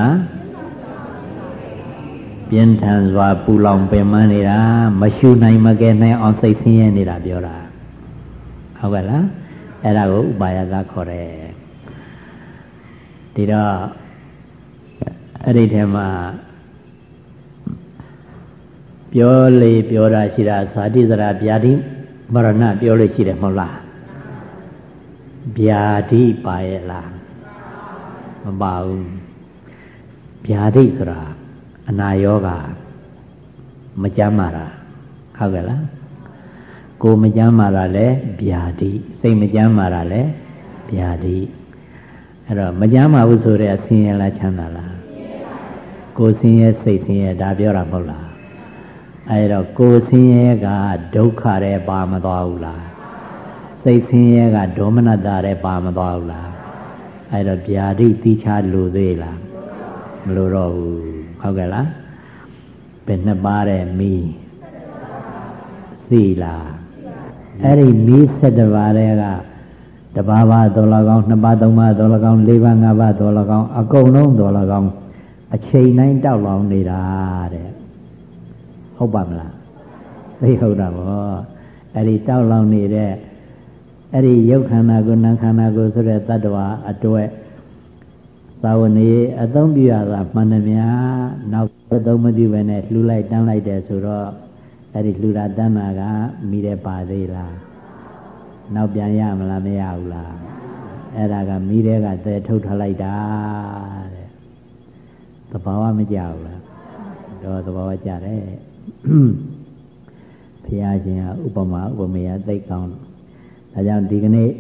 ပြင်းထန်စွာပူလောင်ပင်ပန်းနေတာမရှုနိုင်မကဲနိုင်အောင်စိတ်ဆင်းရဲနေတာပြောတာဟုတ်ကဲ့လားအဲ့ဒါကိုဥပါယတခေါ်တယ်ဒီတော့အဲ့ဒီထဲမှာပြောလေပြောတာရှိတာဇာတိဇရာဗျာတိမရဏပြောလို့ရှိတယ်မဟုတ်လားဗျာတိပါရဲ့လားမပါဘူးဗျာတိဆိုတာအနာယောဂမကြမ်းမာတာဟုတ်ကဲ့လားကိုယ်မကြမ်းမာတာလဲဗျာတိစိတ်မကြမ်းမာတာလဲဗျာတိအဲ့တော့မကြမ်းမာဘူးဆိုတဲ့အဆင်းရဲလားချမ်းသာလားကိုယ်ဆင်းရဲစိတ်ဆင်းရဲဒါပြောတာမဟုတ်လားအဲ့တော့ကိုယ်ဆင်းရဲကဒုက္ခတဲ့ပါမသွားဘူးလားစိတ်ဆင်းရဲကဒေါမနတတဲ့ပါမသွားဘူးလားအဲ့တော့ဗျာတိတိချလို့သေးလားမလို့တော့ဘူးဟုတ်ကဲ့လားဘယ်နှစ်ပါးတဲ့မီးသိလားအဲ့ဒီမီး7ပါးတဲ့ကတပါးပါတော်လကောင်း2ပါး3ပါးတော်လကောင်း4ပါး5ပါးတော်လကောင်းအကုန်လုံးတော်လကောင်းအချိန်တိုင်းတောက်လောင်နေတာတဲ့ဟုတ်ပါမလားသိဟုတ်တာဗောအဲ့ဒီတောက်လောင်နေတဲ့အဲ့ဒီယုတ်ခန္ဓာကိုနာခန္ဓာကိုဆိုတဲ့တ attva အတွက်သာဝနေအသုံးပြရတာမှန်တယ်များနောက်အသုံးမပြုဘဲနဲ့လှူလိုက်တန်းလိုက်တယ်ဆိုတော့အဲ့ဒီလှူတာတန်းတာကမိတဲ့ပါသေးလားနောက်ပြန်ရမလားမရဘူးလားအဲ့ဒါကမိတဲ့ကသဲထုတ်ထားလိုက်တာတဲ့သဘာဝမကြဘူးလားတော့သဘာဝကြတယ်ဘုရားရှင်ကဥပမာဥပမေယသိကောင်းဒါကြောင့်ဒီကနေ့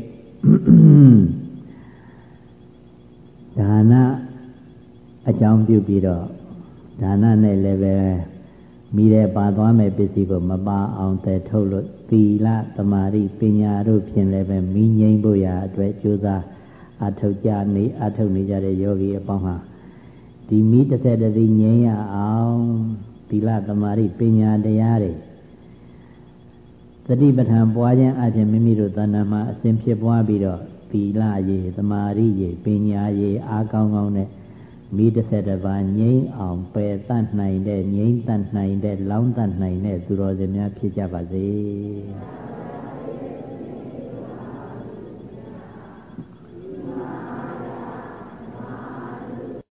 ဒါနအကြောင်းပြုပြီးတော့ဒါနနဲ့လည်းပဲမိတဲ့ပါသွားမဲ့ပစ္စည်းကိုမပါအောင်တည်ထုတ်လို့သီလသမာဓိပညာတို့ဖြင့်လည်းပဲမိငိမ့်ဖို့ရာအတွက်ကြိုးစားအထုတ်နေကြတဲ့ယောဂီအပေါင်းဟာဒီမိတစ်ဆက်တည်းငြိမ်းရအောင်သီလသမာဓိပညာတရားတွေသတိပဋ္ဌာန်ပွားခြင်းအပြင်မိမိတို့တဏ္ဍာမှာအစဉ်ဖြစ်ပွားပြီးတော့သီလရေသမာဓိရေပညာရေအားကောင်းကောင်းနဲ့မိတစ်ဆက်တစ်ပါးငြိမ်းအောင်ပယ်တတ်နိုင်တဲ့ငြိမ်းတတ်နိုင်တဲ့လောင်းတတ်နိုင်တဲ့သူတော်စင်များဖြစ်ကြပါစေ